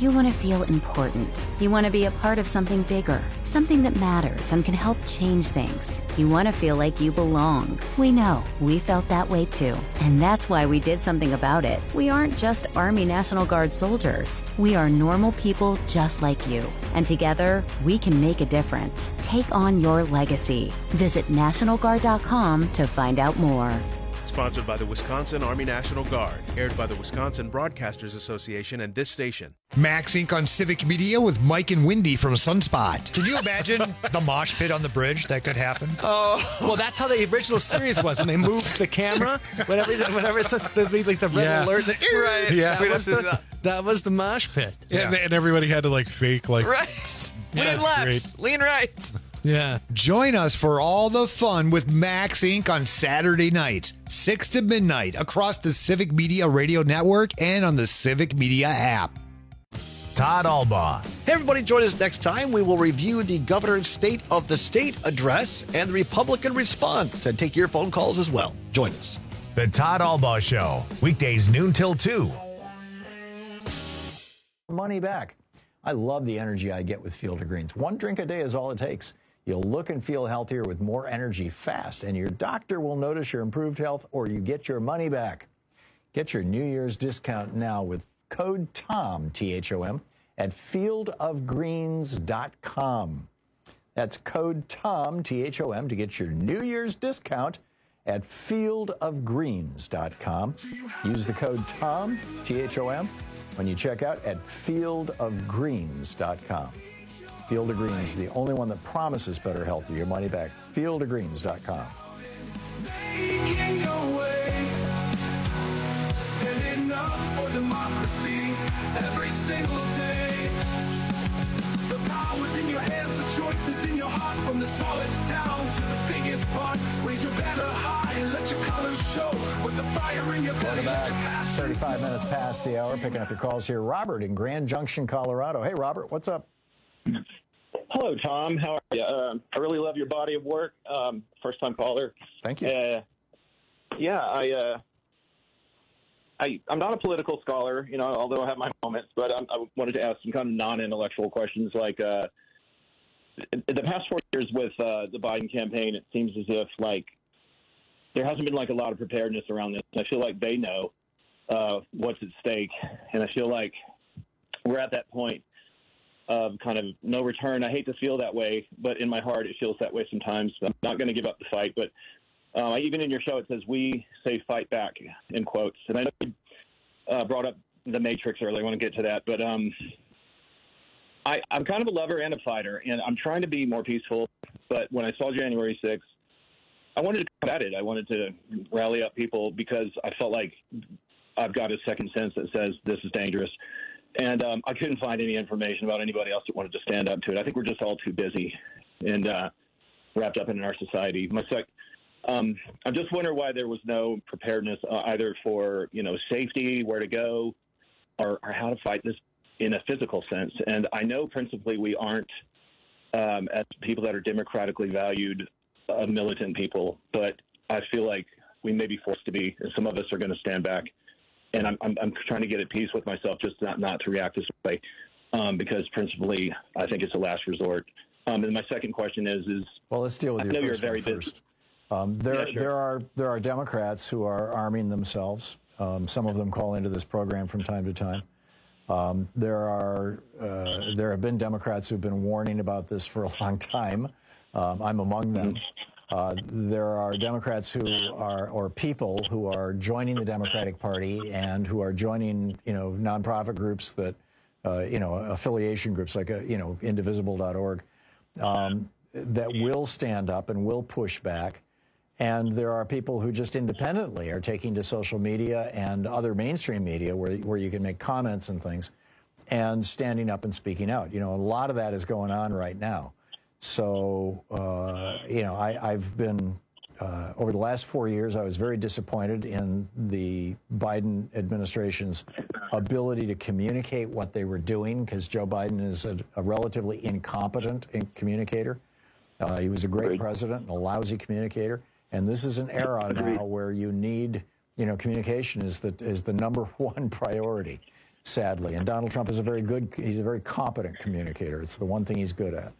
You want to feel important. You want to be a part of something bigger, something that matters and can help change things. You want to feel like you belong. We know. We felt that way too. And that's why we did something about it. We aren't just Army National Guard soldiers. We are normal people just like you. And together, we can make a difference. Take on your legacy. Visit National Guard dot com to find out more. Sponsored by the Wisconsin Army National Guard. Aired by the Wisconsin Broadcasters Association and this station. Max Incorporated on Civic Media with Mike and Wendy from Sunspot. Can you imagine the mosh pit on the bridge that could happen? Oh, well, that's how the original series was when they moved the camera. Whenever, whenever it's the, like the red Yeah. alert, the, Right. That, Yeah. was the, that was the mosh pit. Yeah. And, and everybody had to like fake like Right. Yeah, Lean left, great. lean right. Yeah. Join us for all the fun with Max Incorporated on Saturday nights, six to midnight, across the Civic Media Radio Network and on the Civic Media app. Todd Albaugh. Hey, everybody, join us next time. We will review the governor's State of the State address and the Republican response and take your phone calls as well. Join us. The Todd Albaugh Show, weekdays noon till two. Money back. I love the energy I get with Field of Greens. One drink a day is all it takes. You'll look and feel healthier with more energy fast, and your doctor will notice your improved health or you get your money back. Get your New Year's discount now with code TOM, T H O M, at field of greens dot com. That's code TOM, T H O M, to get your New Year's discount at field of greens dot com. Use the code TOM, T H O M, when you check out at field of greens dot com. Field of Greens, the only one that promises better health or your money back. field of greens dot com. Making your way, standing up for democracy every single day. The power's in your hands, the choices in your heart. From the smallest town to the biggest part, raise your banner high and let your colors show. With the fire in your belly, let your passion. thirty-five minutes past the hour, picking up your calls here. Robert in Grand Junction, Colorado. Hey, Robert, what's up? Hello, Tom. How are you? Uh, I really love your body of work. Um, first-time caller. Thank you. Uh, yeah, I, uh, I, I'm not a political scholar, you know, although I have my moments, but I'm, I wanted to ask some kind of non-intellectual questions. Like, uh, in the past four years with uh, the Biden campaign, it seems as if, like, there hasn't been, like, a lot of preparedness around this. I feel like they know uh, what's at stake, and I feel like we're at that point of kind of no return. I hate to feel that way, but in my heart, it feels that way sometimes. I'm not going to give up the fight, but uh, even in your show, it says, we say fight back, in quotes. And I know you uh, brought up the Matrix earlier. I want to get to that. But um, I, I'm kind of a lover and a fighter, and I'm trying to be more peaceful. But when I saw January sixth, I wanted to come at it. I wanted to rally up people because I felt like I've got a second sense that says this is dangerous. And um, I couldn't find any information about anybody else that wanted to stand up to it. I think we're just all too busy and uh, wrapped up in our society. My sec- um, I'm just wondering why there was no preparedness uh, either for, you know, safety, where to go, or, or how to fight this in a physical sense. And I know principally we aren't, um, as people that are democratically valued, uh, militant people, but I feel like we may be forced to be, and some of us are going to stand back. And I'm, I'm, I'm trying to get at peace with myself, just not, not to react this way, um, because principally I think it's a last resort. Um, and my second question is, is well, let's deal with I your know first you're very one busy. first. Um, there, Yeah, sure. there are there are Democrats who are arming themselves. Um, some of them call into this program from time to time. Um, there are uh, there have been Democrats who've been warning about this for a long time. Um, I'm among them. Uh, there are Democrats who are, or people who are joining the Democratic Party and who are joining, you know, nonprofit groups that, uh, you know, affiliation groups like, uh, you know, indivisible dot org, um, that will stand up and will push back. And there are people who just independently are taking to social media and other mainstream media where, where you can make comments and things and standing up and speaking out. You know, a lot of that is going on right now. So, uh, you know, I, I've been, uh, over the last four years, I was very disappointed in the Biden administration's ability to communicate what they were doing, because Joe Biden is a, a relatively incompetent communicator. Uh, he was a great president and a lousy communicator. And this is an era now where you need, you know, communication is the, is the number one priority. sadly. And Donald Trump is a very good, he's a very competent communicator. It's the one thing he's good at.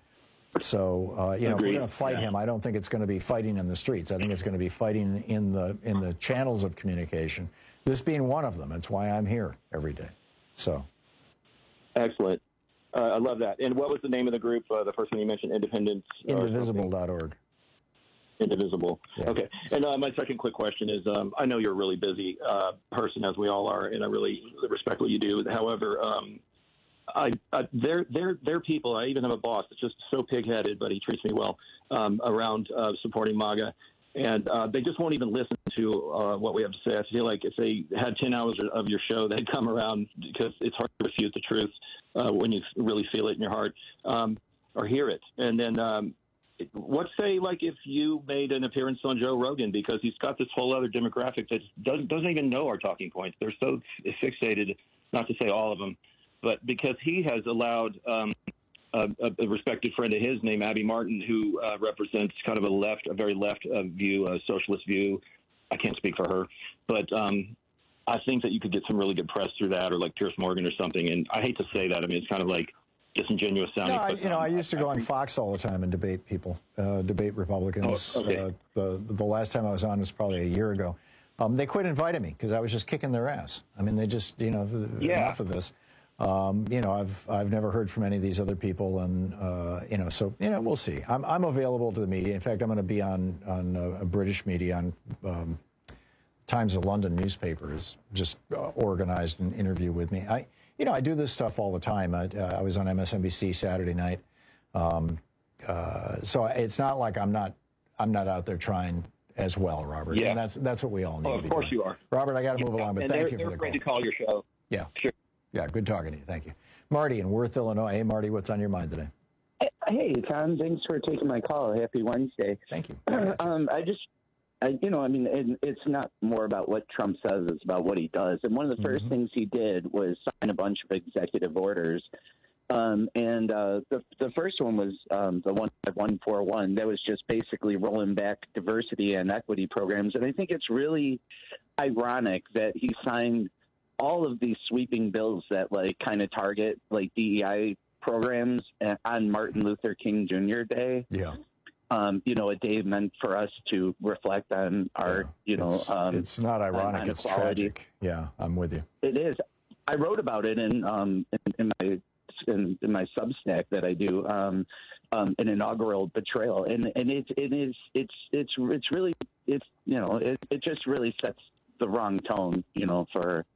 So, uh, you know, Agreed. if we're going to fight Yeah. him, I don't think it's going to be fighting in the streets. I think it's going to be fighting in the in the channels of communication, this being one of them. That's why I'm here every day. So. Excellent. Uh, I love that. And what was the name of the group, uh, the first one you mentioned, Independence? Indivisible dot org. Indivisible. Yeah. Okay. And uh, my second quick question is, um, I know you're a really busy uh, person, as we all are, and I really respect what you do. However, um, I, I they're they're they're people. I even have a boss that's just so pig-headed, but he treats me well um, around uh, supporting MAGA, and uh, they just won't even listen to uh, what we have to say. I feel like if they had ten hours of your show, they'd come around because it's hard to refute the truth uh, when you really feel it in your heart um, or hear it. And then, um, what say like if you made an appearance on Joe Rogan, because he's got this whole other demographic that doesn't doesn't even know our talking points. They're so fixated, not to say all of them, but because he has allowed um, a, a respected friend of his named Abby Martin, who uh, represents kind of a left, a very left uh, view, a socialist view. I can't speak for her, but um, I think that you could get some really good press through that, or like Pierce Morgan or something. And I hate to say that. I mean, it's kind of like disingenuous sounding. No, I, but, you know, um, I used to go on Fox all the time and debate people, uh, debate Republicans. Oh, okay. uh, the the last time I was on was probably a year ago. Um, they quit inviting me because I was just kicking their ass. I mean, they just, you know, Yeah. enough of this. Um, you know, I've I've never heard from any of these other people, and uh, you know, so you know, we'll see. I'm I'm available to the media. In fact, I'm going to be on on a, a British media on. Um, Times of London newspaper has just uh, organized an interview with me. I, you know, I do this stuff all the time. I, uh, I was on M S N B C Saturday night, um, uh, so it's not like I'm not I'm not out there trying as well, Robert. Yeah. And that's that's what we all need. Oh, to of be course doing. you are. Robert, I got to Yeah, move along, but and thank they're, you they're for the afraid call. to call your show. Yeah, sure. Yeah, good talking to you. Thank you, Marty in Worth, Illinois. Hey, Marty, what's on your mind today? Hey, Tom. Thanks for taking my call. Happy Wednesday. Thank you. um, I just, I, you know, I mean, it, it's not more about what Trump says; it's about what he does. And one of the first Mm-hmm. things he did was sign a bunch of executive orders. Um, and uh, the the first one was um, the one one four one. That was just basically rolling back diversity and equity programs. And I think it's really ironic that he signed all of these sweeping bills that like kind of target like D E I programs on Martin Luther King Junior Day. Yeah. Um, you know, a day meant for us to reflect on our, yeah, you know, it's, um, it's not ironic; on it's equality. tragic. Yeah, I'm with you. It is. I wrote about it in um, in, in my in, in my Substack that I do, um, um, an inaugural betrayal, and and it it is it's it's it's really it's you know it it just really sets the wrong tone, you know, for.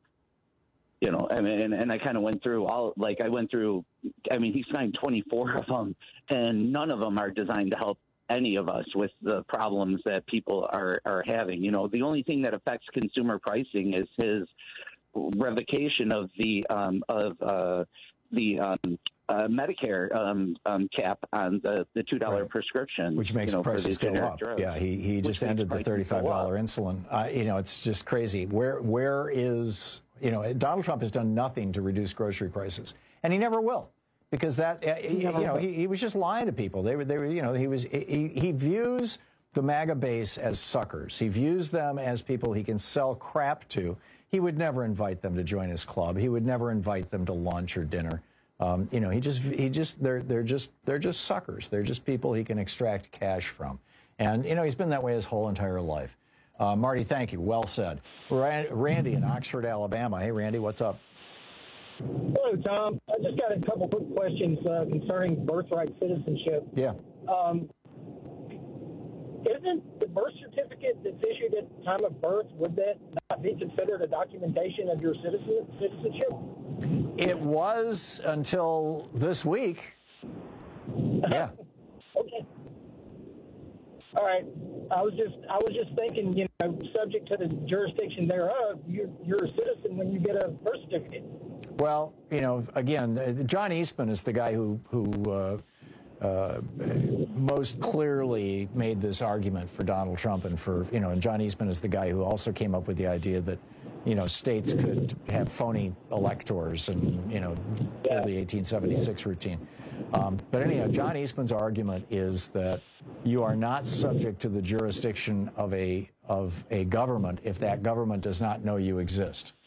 You know, I mean, and, and I kind of went through all, like I went through, I mean, he signed twenty-four of them, and none of them are designed to help any of us with the problems that people are, are having. You know, the only thing that affects consumer pricing is his revocation of the, um, of uh, the um, uh, Medicare um, um, cap on the, the two dollar right. prescription. Which makes you know, prices go up. drugs. Yeah, he, he just ended the thirty-five dollar insulin. Uh, you know, it's just crazy. Where Where is... You know, Donald Trump has done nothing to reduce grocery prices, and he never will, because that uh, he, you know he, he was just lying to people. They were they were you know he was he, he views the MAGA base as suckers. He views them as people he can sell crap to. He would never invite them to join his club. He would never invite them to lunch or dinner. Um, you know, he just he just they're they're just they're just suckers. They're just people he can extract cash from, and you know he's been that way his whole entire life. Uh, Marty, thank you. Well said. Randy in Oxford, Alabama. Hey, Randy, what's up? Hello, Tom. I just got a couple quick questions uh, concerning birthright citizenship. Yeah. Um, isn't the birth certificate that's issued at the time of birth, would that not be considered a documentation of your citizen, citizenship? It was until this week. Yeah. Okay. All right. I was just I was just thinking, you know, subject to the jurisdiction thereof, you're, you're a citizen when you get a birth certificate. Well, you know, again, John Eastman is the guy who who uh, uh, most clearly made this argument for Donald Trump, and for you know, and John Eastman is the guy who also came up with the idea that you know states could have phony electors and you know pull the eighteen seventy-six routine. Um, but anyhow, John Eastman's argument is that you are not subject to the jurisdiction of a of a government if that government does not know you exist.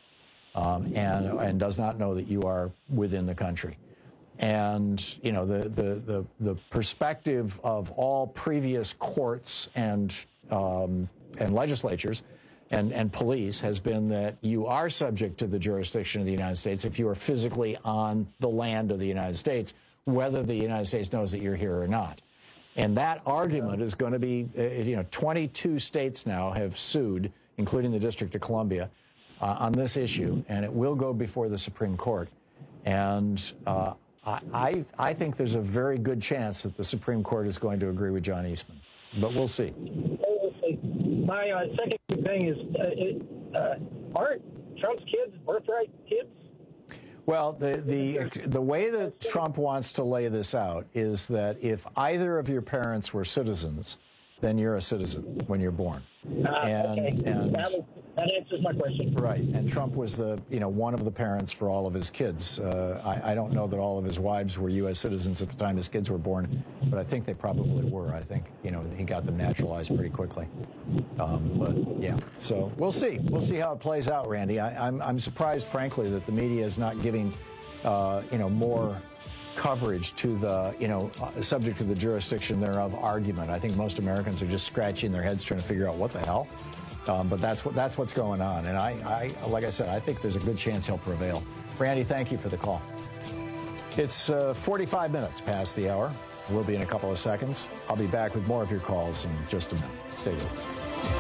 um, and and does not know that you are within the country. And, you know, the, the, the, the perspective of all previous courts and um, and legislatures and, and police has been that you are subject to the jurisdiction of the United States if you are physically on the land of the United States, whether the United States knows that you're here or not. And that argument is going to be, uh, you know, twenty-two states now have sued, including the District of Columbia, uh, on this issue, and it will go before the Supreme Court. And uh, I, I think there's a very good chance that the Supreme Court is going to agree with John Eastman, but we'll see. We'll see. My uh, second thing is, uh, it, uh, aren't Trump's kids birthright kids? Well, the, the the way that Trump wants to lay this out is that if either of your parents were citizens, then you're a citizen when you're born. Uh, and, okay. and that, was, that answers my question. Right, and Trump was the you know one of the parents for all of his kids. Uh, I, I don't know that all of his wives were U S citizens at the time his kids were born, but I think they probably were. I think you know he got them naturalized pretty quickly. Um, but yeah, so we'll see. We'll see how it plays out, Randy. I, I'm I'm surprised, frankly, that the media is not giving uh, you know more coverage to the, you know, uh, subject to the jurisdiction thereof argument. I think most Americans are just scratching their heads trying to figure out what the hell. Um, but that's what that's what's going on. And I, I, like I said, I think there's a good chance he'll prevail. Randy, thank you for the call. It's uh, forty-five minutes past the hour. We'll be in a couple of seconds. I'll be back with more of your calls in just a minute. Stay with us.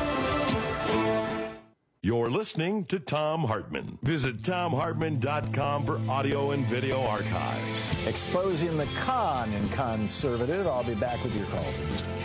You're listening to Thom Hartmann. Visit Thom Hartmann dot com for audio and video archives. Exposing the con in conservative. I'll be back with your calls in just a minute.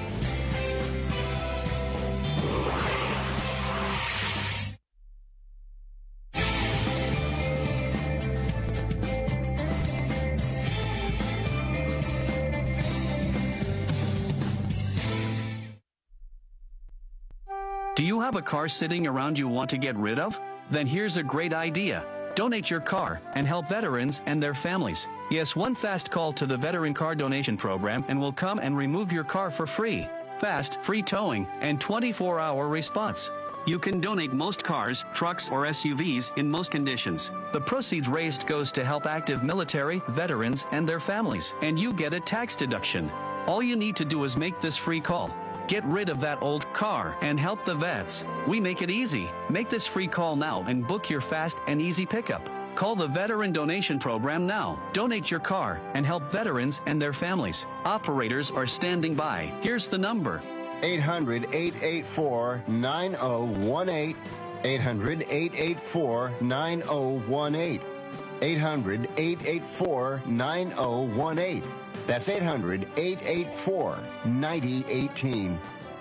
Do you have a car sitting around you want to get rid of? Then here's a great idea. Donate your car and help veterans and their families. Yes, one fast call to the Veteran Car Donation Program and we'll come and remove your car for free. Fast, free towing, and twenty-four hour response. You can donate most cars, trucks, or S U Vs in most conditions. The proceeds raised goes to help active military, veterans, and their families. And you get a tax deduction. All you need to do is make this free call. Get rid of that old car and help the vets. We make it easy. Make this free call now and book your fast and easy pickup. Call the Veteran Donation Program now. Donate your car and help veterans and their families. Operators are standing by. Here's the number. eight hundred, eight eight four, nine oh one eight. eight hundred, eight eight four, nine oh one eight. eight hundred, eight eight four, nine oh one eight. That's eight hundred, eight eight four, nine oh one eight.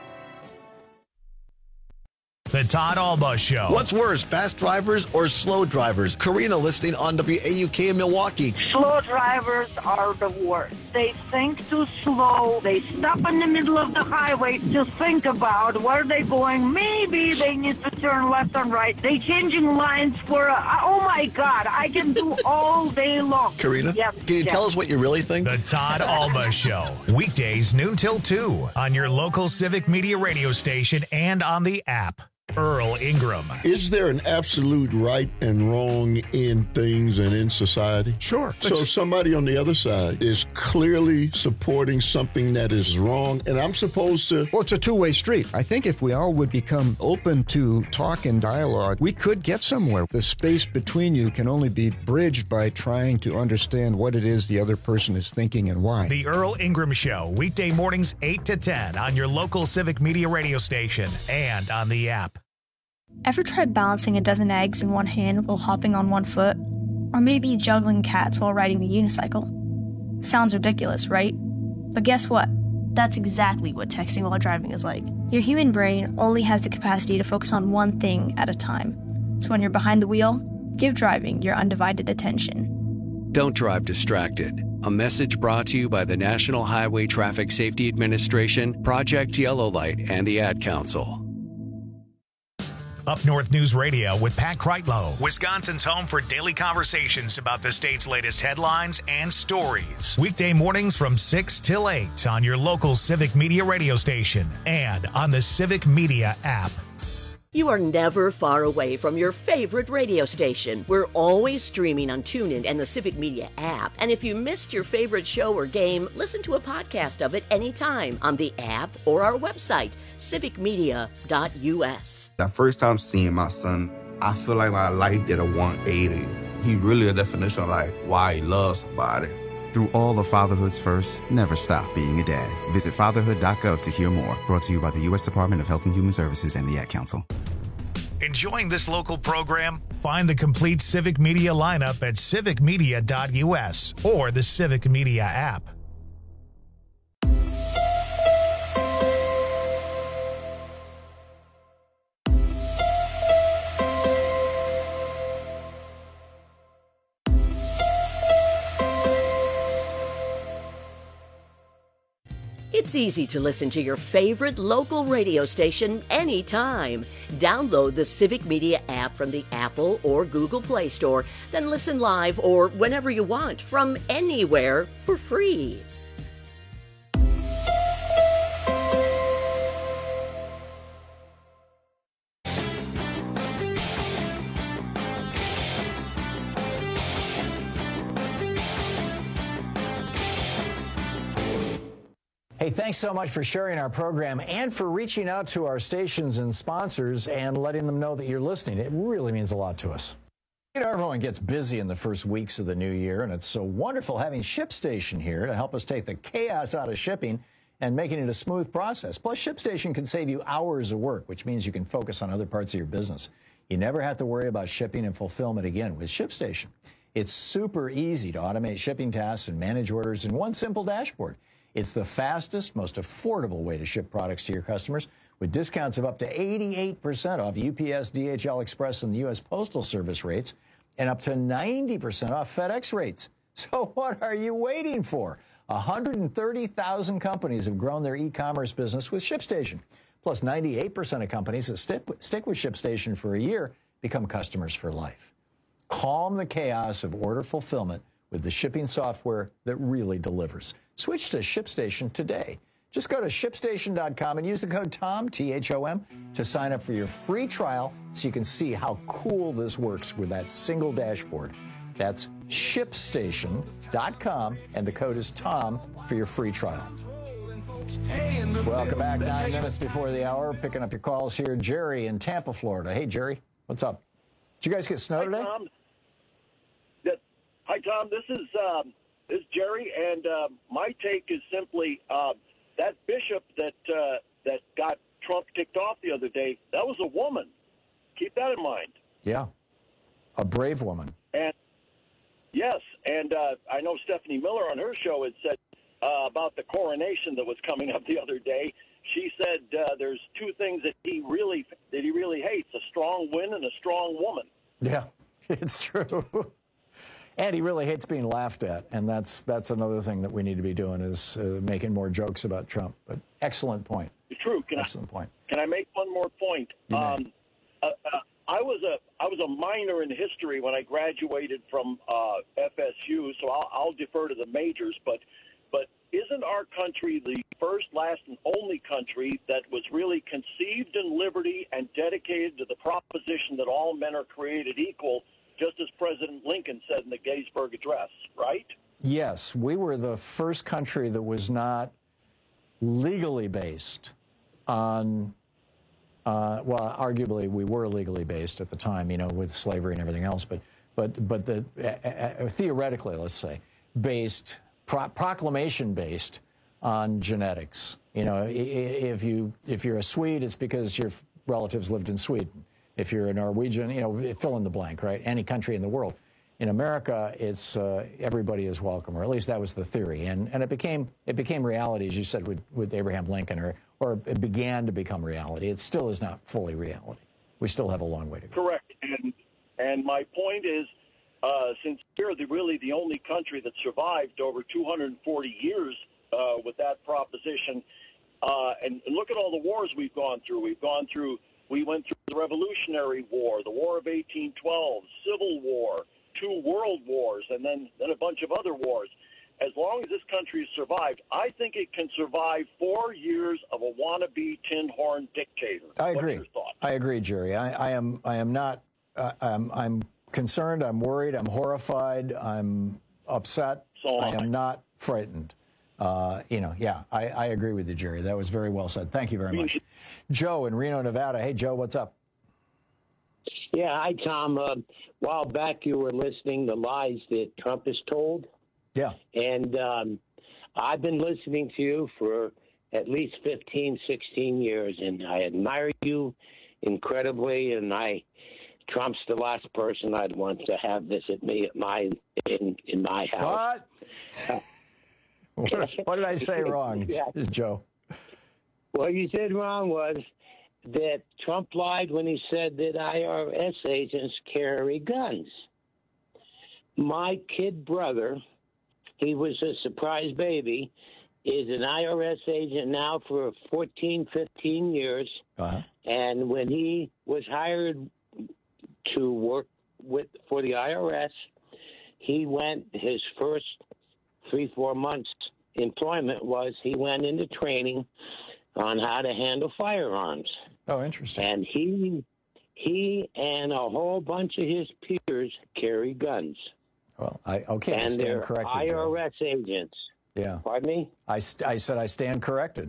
The Todd Alba Show. What's worse, fast drivers or slow drivers? Karina listening on W A U K in Milwaukee. Slow drivers are the worst. They think too slow. They stop in the middle of the highway to think about where they're going. Maybe they need to turn left and right. They changing lines for, a, oh my God, I can do all day long. Karina, yes, can you yes. tell us what you really think? The Todd Alba Show. Weekdays noon till two on your local Civic Media radio station and on the app. Earl Ingram. Is there an absolute right and wrong in things and in society? Sure. So somebody on the other side is clearly supporting something that is wrong, and I'm supposed to... Well, it's a two-way street. I think if we all would become open to talk and dialogue, we could get somewhere. The space between you can only be bridged by trying to understand what it is the other person is thinking and why. The Earl Ingram Show, weekday mornings eight to ten on your local Civic Media radio station and on the app. Ever tried balancing a dozen eggs in one hand while hopping on one foot? Or maybe juggling cats while riding the unicycle? Sounds ridiculous, right? But guess what? That's exactly what texting while driving is like. Your human brain only has the capacity to focus on one thing at a time. So when you're behind the wheel, give driving your undivided attention. Don't drive distracted. A message brought to you by the National Highway Traffic Safety Administration, Project Yellow Light, and the Ad Council. Up North News Radio with Pat Kreitlow, Wisconsin's home for daily conversations about the state's latest headlines and stories. Weekday mornings from six till eight on your local Civic Media radio station and on the Civic Media app. You are never far away from your favorite radio station. We're always streaming on TuneIn and the Civic Media app. And if you missed your favorite show or game, listen to a podcast of it anytime on the app or our website, civic media dot u s. The first time seeing my son, I feel like my life did a one eighty. He really a definition of like why he loves somebody. Through all of fatherhood's first, never stop being a dad. Visit fatherhood dot gov to hear more. Brought to you by the U S Department of Health and Human Services and the Ad Council. Enjoying this local program? Find the complete Civic Media lineup at civic media dot u s or the Civic Media app. It's easy to listen to your favorite local radio station anytime. Download the Civic Media app from the Apple or Google Play Store, then listen live or whenever you want from anywhere for free. Hey, thanks so much for sharing our program and for reaching out to our stations and sponsors and letting them know that you're listening. It really means a lot to us. You know, everyone gets busy in the first weeks of the new year, and it's so wonderful having ShipStation here to help us take the chaos out of shipping and making it a smooth process. Plus, ShipStation can save you hours of work, which means you can focus on other parts of your business. You never have to worry about shipping and fulfillment again with ShipStation. It's super easy to automate shipping tasks and manage orders in one simple dashboard. It's the fastest, most affordable way to ship products to your customers with discounts of up to eighty-eight percent off U P S, D H L Express, and the U S Postal Service rates, and up to ninety percent off FedEx rates. So what are you waiting for? one hundred thirty thousand companies have grown their e-commerce business with ShipStation. Plus, ninety-eight percent of companies that stick, stick with ShipStation for a year become customers for life. Calm the chaos of order fulfillment with the shipping software that really delivers. Switch to ShipStation today. Just go to ship station dot com and use the code TOM, T H O M, to sign up for your free trial so you can see how cool this works with that single dashboard. That's ship station dot com, and the code is TOM for your free trial. Welcome back. Nine minutes before the hour. Picking up your calls here. Jerry in Tampa, Florida. Hey, Jerry. What's up? Did you guys get snow today? Hi, Tom. That, hi, Tom. This is... Um, This is Jerry, and uh, my take is simply uh, that bishop that uh, that got Trump kicked off the other day, that was a woman. Keep that in mind. Yeah, a brave woman. And yes, and uh, I know Stephanie Miller on her show had said uh, about the coronation that was coming up the other day. She said uh, there's two things that he really that he really hates: a strong win and a strong woman. Yeah, it's true. And he really hates being laughed at, and that's that's another thing that we need to be doing is uh, making more jokes about Trump. But excellent point. It's true. Can excellent I, point. Can I make one more point? Um, uh, uh, I was a I was a minor in history when I graduated from uh, F S U, so I'll, I'll defer to the majors. But but isn't our country the first, last, and only country that was really conceived in liberty and dedicated to the proposition that all men are created equal? Just as President Lincoln said in the Gettysburg Address, right? Yes, we were the first country that was not legally based on, uh, well, arguably we were legally based at the time, you know, with slavery and everything else, but but but the uh, uh, theoretically, let's say, based pro- proclamation based on genetics. You know, if you if you're a Swede, it's because your relatives lived in Sweden. If you're a Norwegian, you know, fill in the blank, right? Any country in the world. In America, it's uh, everybody is welcome, or at least that was the theory, and and it became it became reality, as you said, with with Abraham Lincoln, or or it began to become reality. It still is not fully reality. We still have a long way to go. Correct, and and my point is, uh, since we're the, really the only country that survived over two hundred forty years uh, with that proposition, uh, and, and look at all the wars we've gone through. We've gone through. We went through the Revolutionary War, the War of eighteen twelve, Civil War, two world wars, and then, then a bunch of other wars. As long as this country has survived, I think it can survive four years of a wannabe tin horn dictator. I agree. What's your thought? I agree, Jerry. I, I am. I am not. Uh, I'm. I'm concerned. I'm worried. I'm horrified. I'm upset. So I am not frightened. Uh, you know. Yeah. I, I agree with you, Jerry. That was very well said. Thank you very much. Joe in Reno, Nevada. Hey, Joe. What's up? Yeah. Hi, Tom. Uh, a while back, you were listening to lies that Trump has told. Yeah. And um, I've been listening to you for at least fifteen, sixteen years, and I admire you incredibly, and I Trump's the last person I'd want to have visit me at my in in my house. What? what, what did I say wrong, yeah. Joe? What you said wrong was that Trump lied when he said that I R S agents carry guns. My kid brother, he was a surprise baby, is an I R S agent now for fourteen, fifteen years. Uh-huh. And when he was hired to work with for the I R S, he went, his first three, four months employment was he went into training on how to handle firearms. Oh, interesting. And he, he and a whole bunch of his peers carry guns. Well, I okay, I and stand they're corrected. I R S Joe. agents. Yeah. Pardon me? I, st- I said I stand corrected.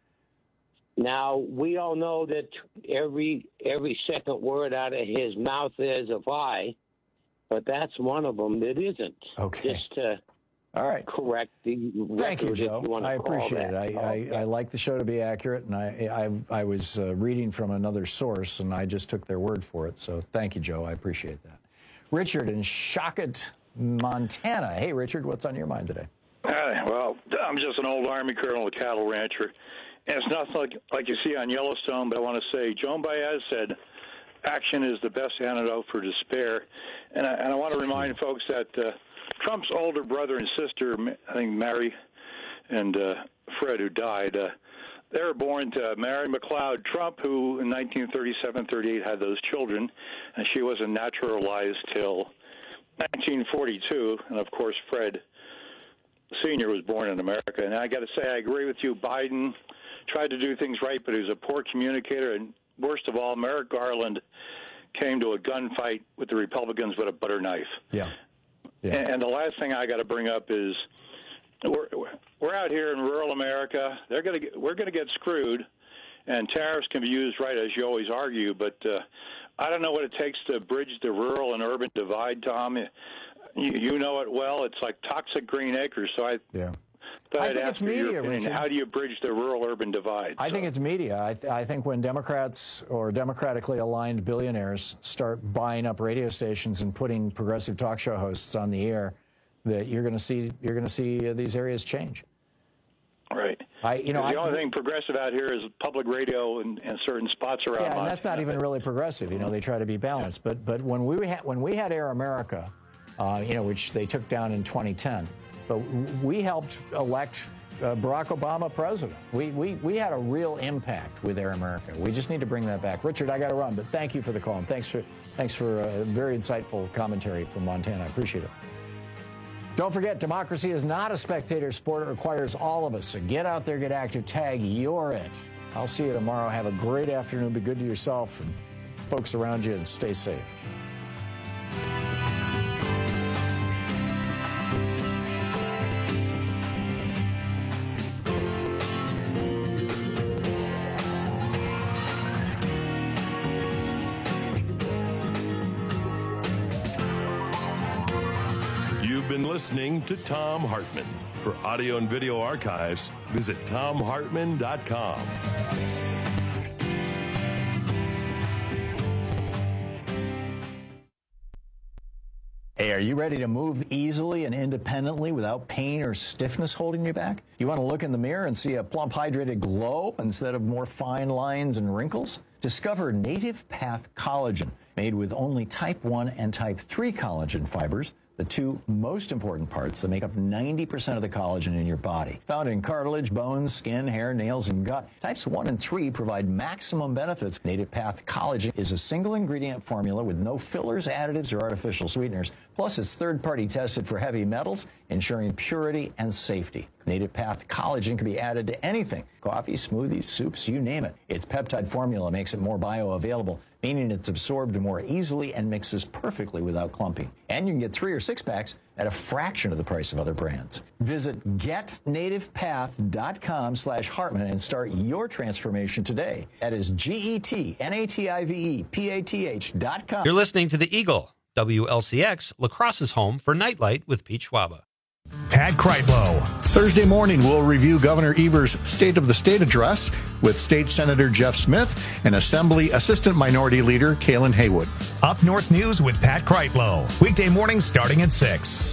Now, we all know that every every second word out of his mouth is a lie, but that's one of them that isn't. Okay. Just to all right. correct the Thank you, record, Joe. if you want to I call appreciate that. it. I, Okay. I, I like the show to be accurate, and I I, I was uh, reading from another source, and I just took their word for it. So thank you, Joe. I appreciate that. Richard in Shockett, Montana. Hey, Richard, what's on your mind today? Uh, well, I'm just an old Army colonel, a cattle rancher, and it's nothing like, like you see on Yellowstone, but I want to say Joan Baez said action is the best antidote for despair, and I, and I want to remind folks that uh, Trump's older brother and sister, I think Mary and uh, Fred, who died, uh, they were born to Mary McLeod Trump, who in nineteen thirty-seven thirty-eight had those children, and she wasn't naturalized till nineteen forty-two, and of course Fred Senior was born in America. And I got to say, I agree with you. Biden tried to do things right, but he was a poor communicator. And worst of all, Merrick Garland came to a gunfight with the Republicans with a butter knife. Yeah. yeah. And, and the last thing I got to bring up is we're we're out here in rural America. They're going to we're going to get screwed, and tariffs can be used right, as you always argue. But uh, I don't know what it takes to bridge the rural and urban divide, Tom. You, you know it well. It's like toxic green acres. So I yeah. thought I I'd think ask it's you your media, opinion. Richard. How do you bridge the rural-urban divide? I think it's media. I, th- I think when Democrats or democratically aligned billionaires start buying up radio stations and putting progressive talk show hosts on the air, that you're going to see you're going to see uh, these areas change. Right. I, you know, the I, only thing progressive out here is public radio and, and certain spots around. yeah, and that's not Montana. even really progressive. You know, they try to be balanced. But but when we had when we had Air America, uh, you know, which they took down in twenty ten, but we helped elect uh, Barack Obama president. We, we we had a real impact with Air America. We just need to bring that back. Richard, I got to run, but thank you for the call and thanks for thanks for a very insightful commentary from Montana. I appreciate it. Don't forget, democracy is not a spectator sport. It requires all of us. So get out there, get active, tag, you're it. I'll see you tomorrow. Have a great afternoon. Be good to yourself and folks around you, and stay safe. You've been listening to Thom Hartmann. For audio and video archives, visit thom hartmann dot com. Hey, are you ready to move easily and independently without pain or stiffness holding you back? You want to look in the mirror and see a plump, hydrated glow instead of more fine lines and wrinkles? Discover Native Path Collagen, made with only type one and type three collagen fibers the two most important parts that make up ninety percent of the collagen in your body. Found in cartilage, bones, skin, hair, nails, and gut, types one and three provide maximum benefits. Native Path Collagen is a single ingredient formula with no fillers, additives, or artificial sweeteners. Plus, it's third-party tested for heavy metals, ensuring purity and safety. Native Path Collagen can be added to anything: coffee, smoothies, soups, you name it. Its peptide formula makes it more bioavailable, meaning it's absorbed more easily and mixes perfectly without clumping. And you can get three or six packs at a fraction of the price of other brands. Visit get native path dot com slash Hartman and start your transformation today. That is G E T N A T I V E P A T H dot com. You're listening to The Eagle, W L C X, La Crosse's home for Nightlight with Pete Schwaba. Pat Kreitlow. Thursday morning, we'll review Governor Evers' State of the State address with State Senator Jeff Smith and Assembly Assistant Minority Leader Kalen Haywood. Up North News with Pat Kreitlow. Weekday mornings starting at six.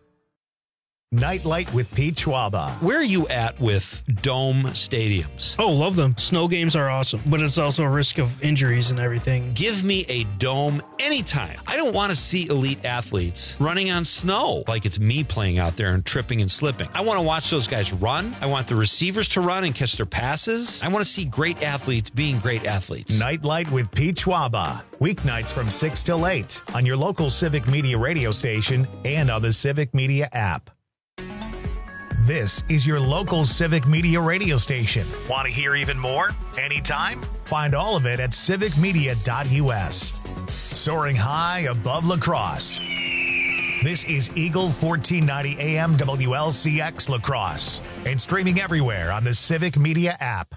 Nightlight with Pete Schwaba. Where are you at with dome stadiums? Oh, love them. Snow games are awesome, but it's also a risk of injuries and everything. Give me a dome anytime. I don't want to see elite athletes running on snow like it's me playing out there and tripping and slipping. I want to watch those guys run. I want the receivers to run and catch their passes. I want to see great athletes being great athletes. Nightlight with Pete Schwaba. Weeknights from six till eight on your local Civic Media radio station and on the Civic Media app. This is your local Civic Media radio station. Want to hear even more? Anytime? Find all of it at civic media dot U S. Soaring high above La Crosse. This is Eagle fourteen ninety A M W L C X La Crosse and streaming everywhere on the Civic Media app.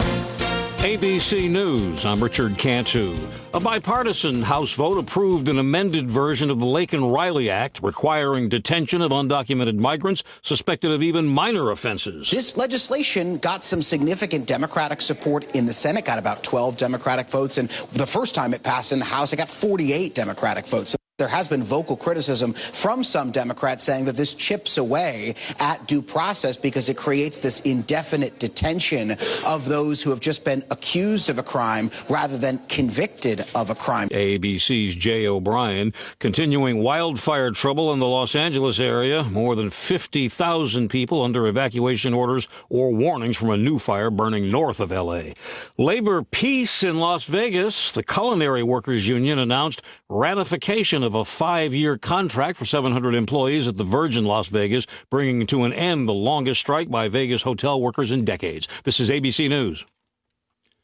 A B C News, I'm Richard Cantu. A bipartisan House vote approved an amended version of the Laken-Riley Act requiring detention of undocumented migrants suspected of even minor offenses. This legislation got some significant Democratic support in the Senate, got about twelve Democratic votes, and the first time it passed in the House, it got forty-eight Democratic votes. There has been vocal criticism from some Democrats saying that this chips away at due process because it creates this indefinite detention of those who have just been accused of a crime rather than convicted of a crime. A B C's Jay O'Brien. Continuing wildfire trouble in the Los Angeles area. More than fifty thousand people under evacuation orders or warnings from a new fire burning north of L A. Labor peace in Las Vegas. The Culinary Workers Union announced ratification of of a five-year contract for seven hundred employees at the Virgin Las Vegas, bringing to an end the longest strike by Vegas hotel workers in decades. This is A B C News.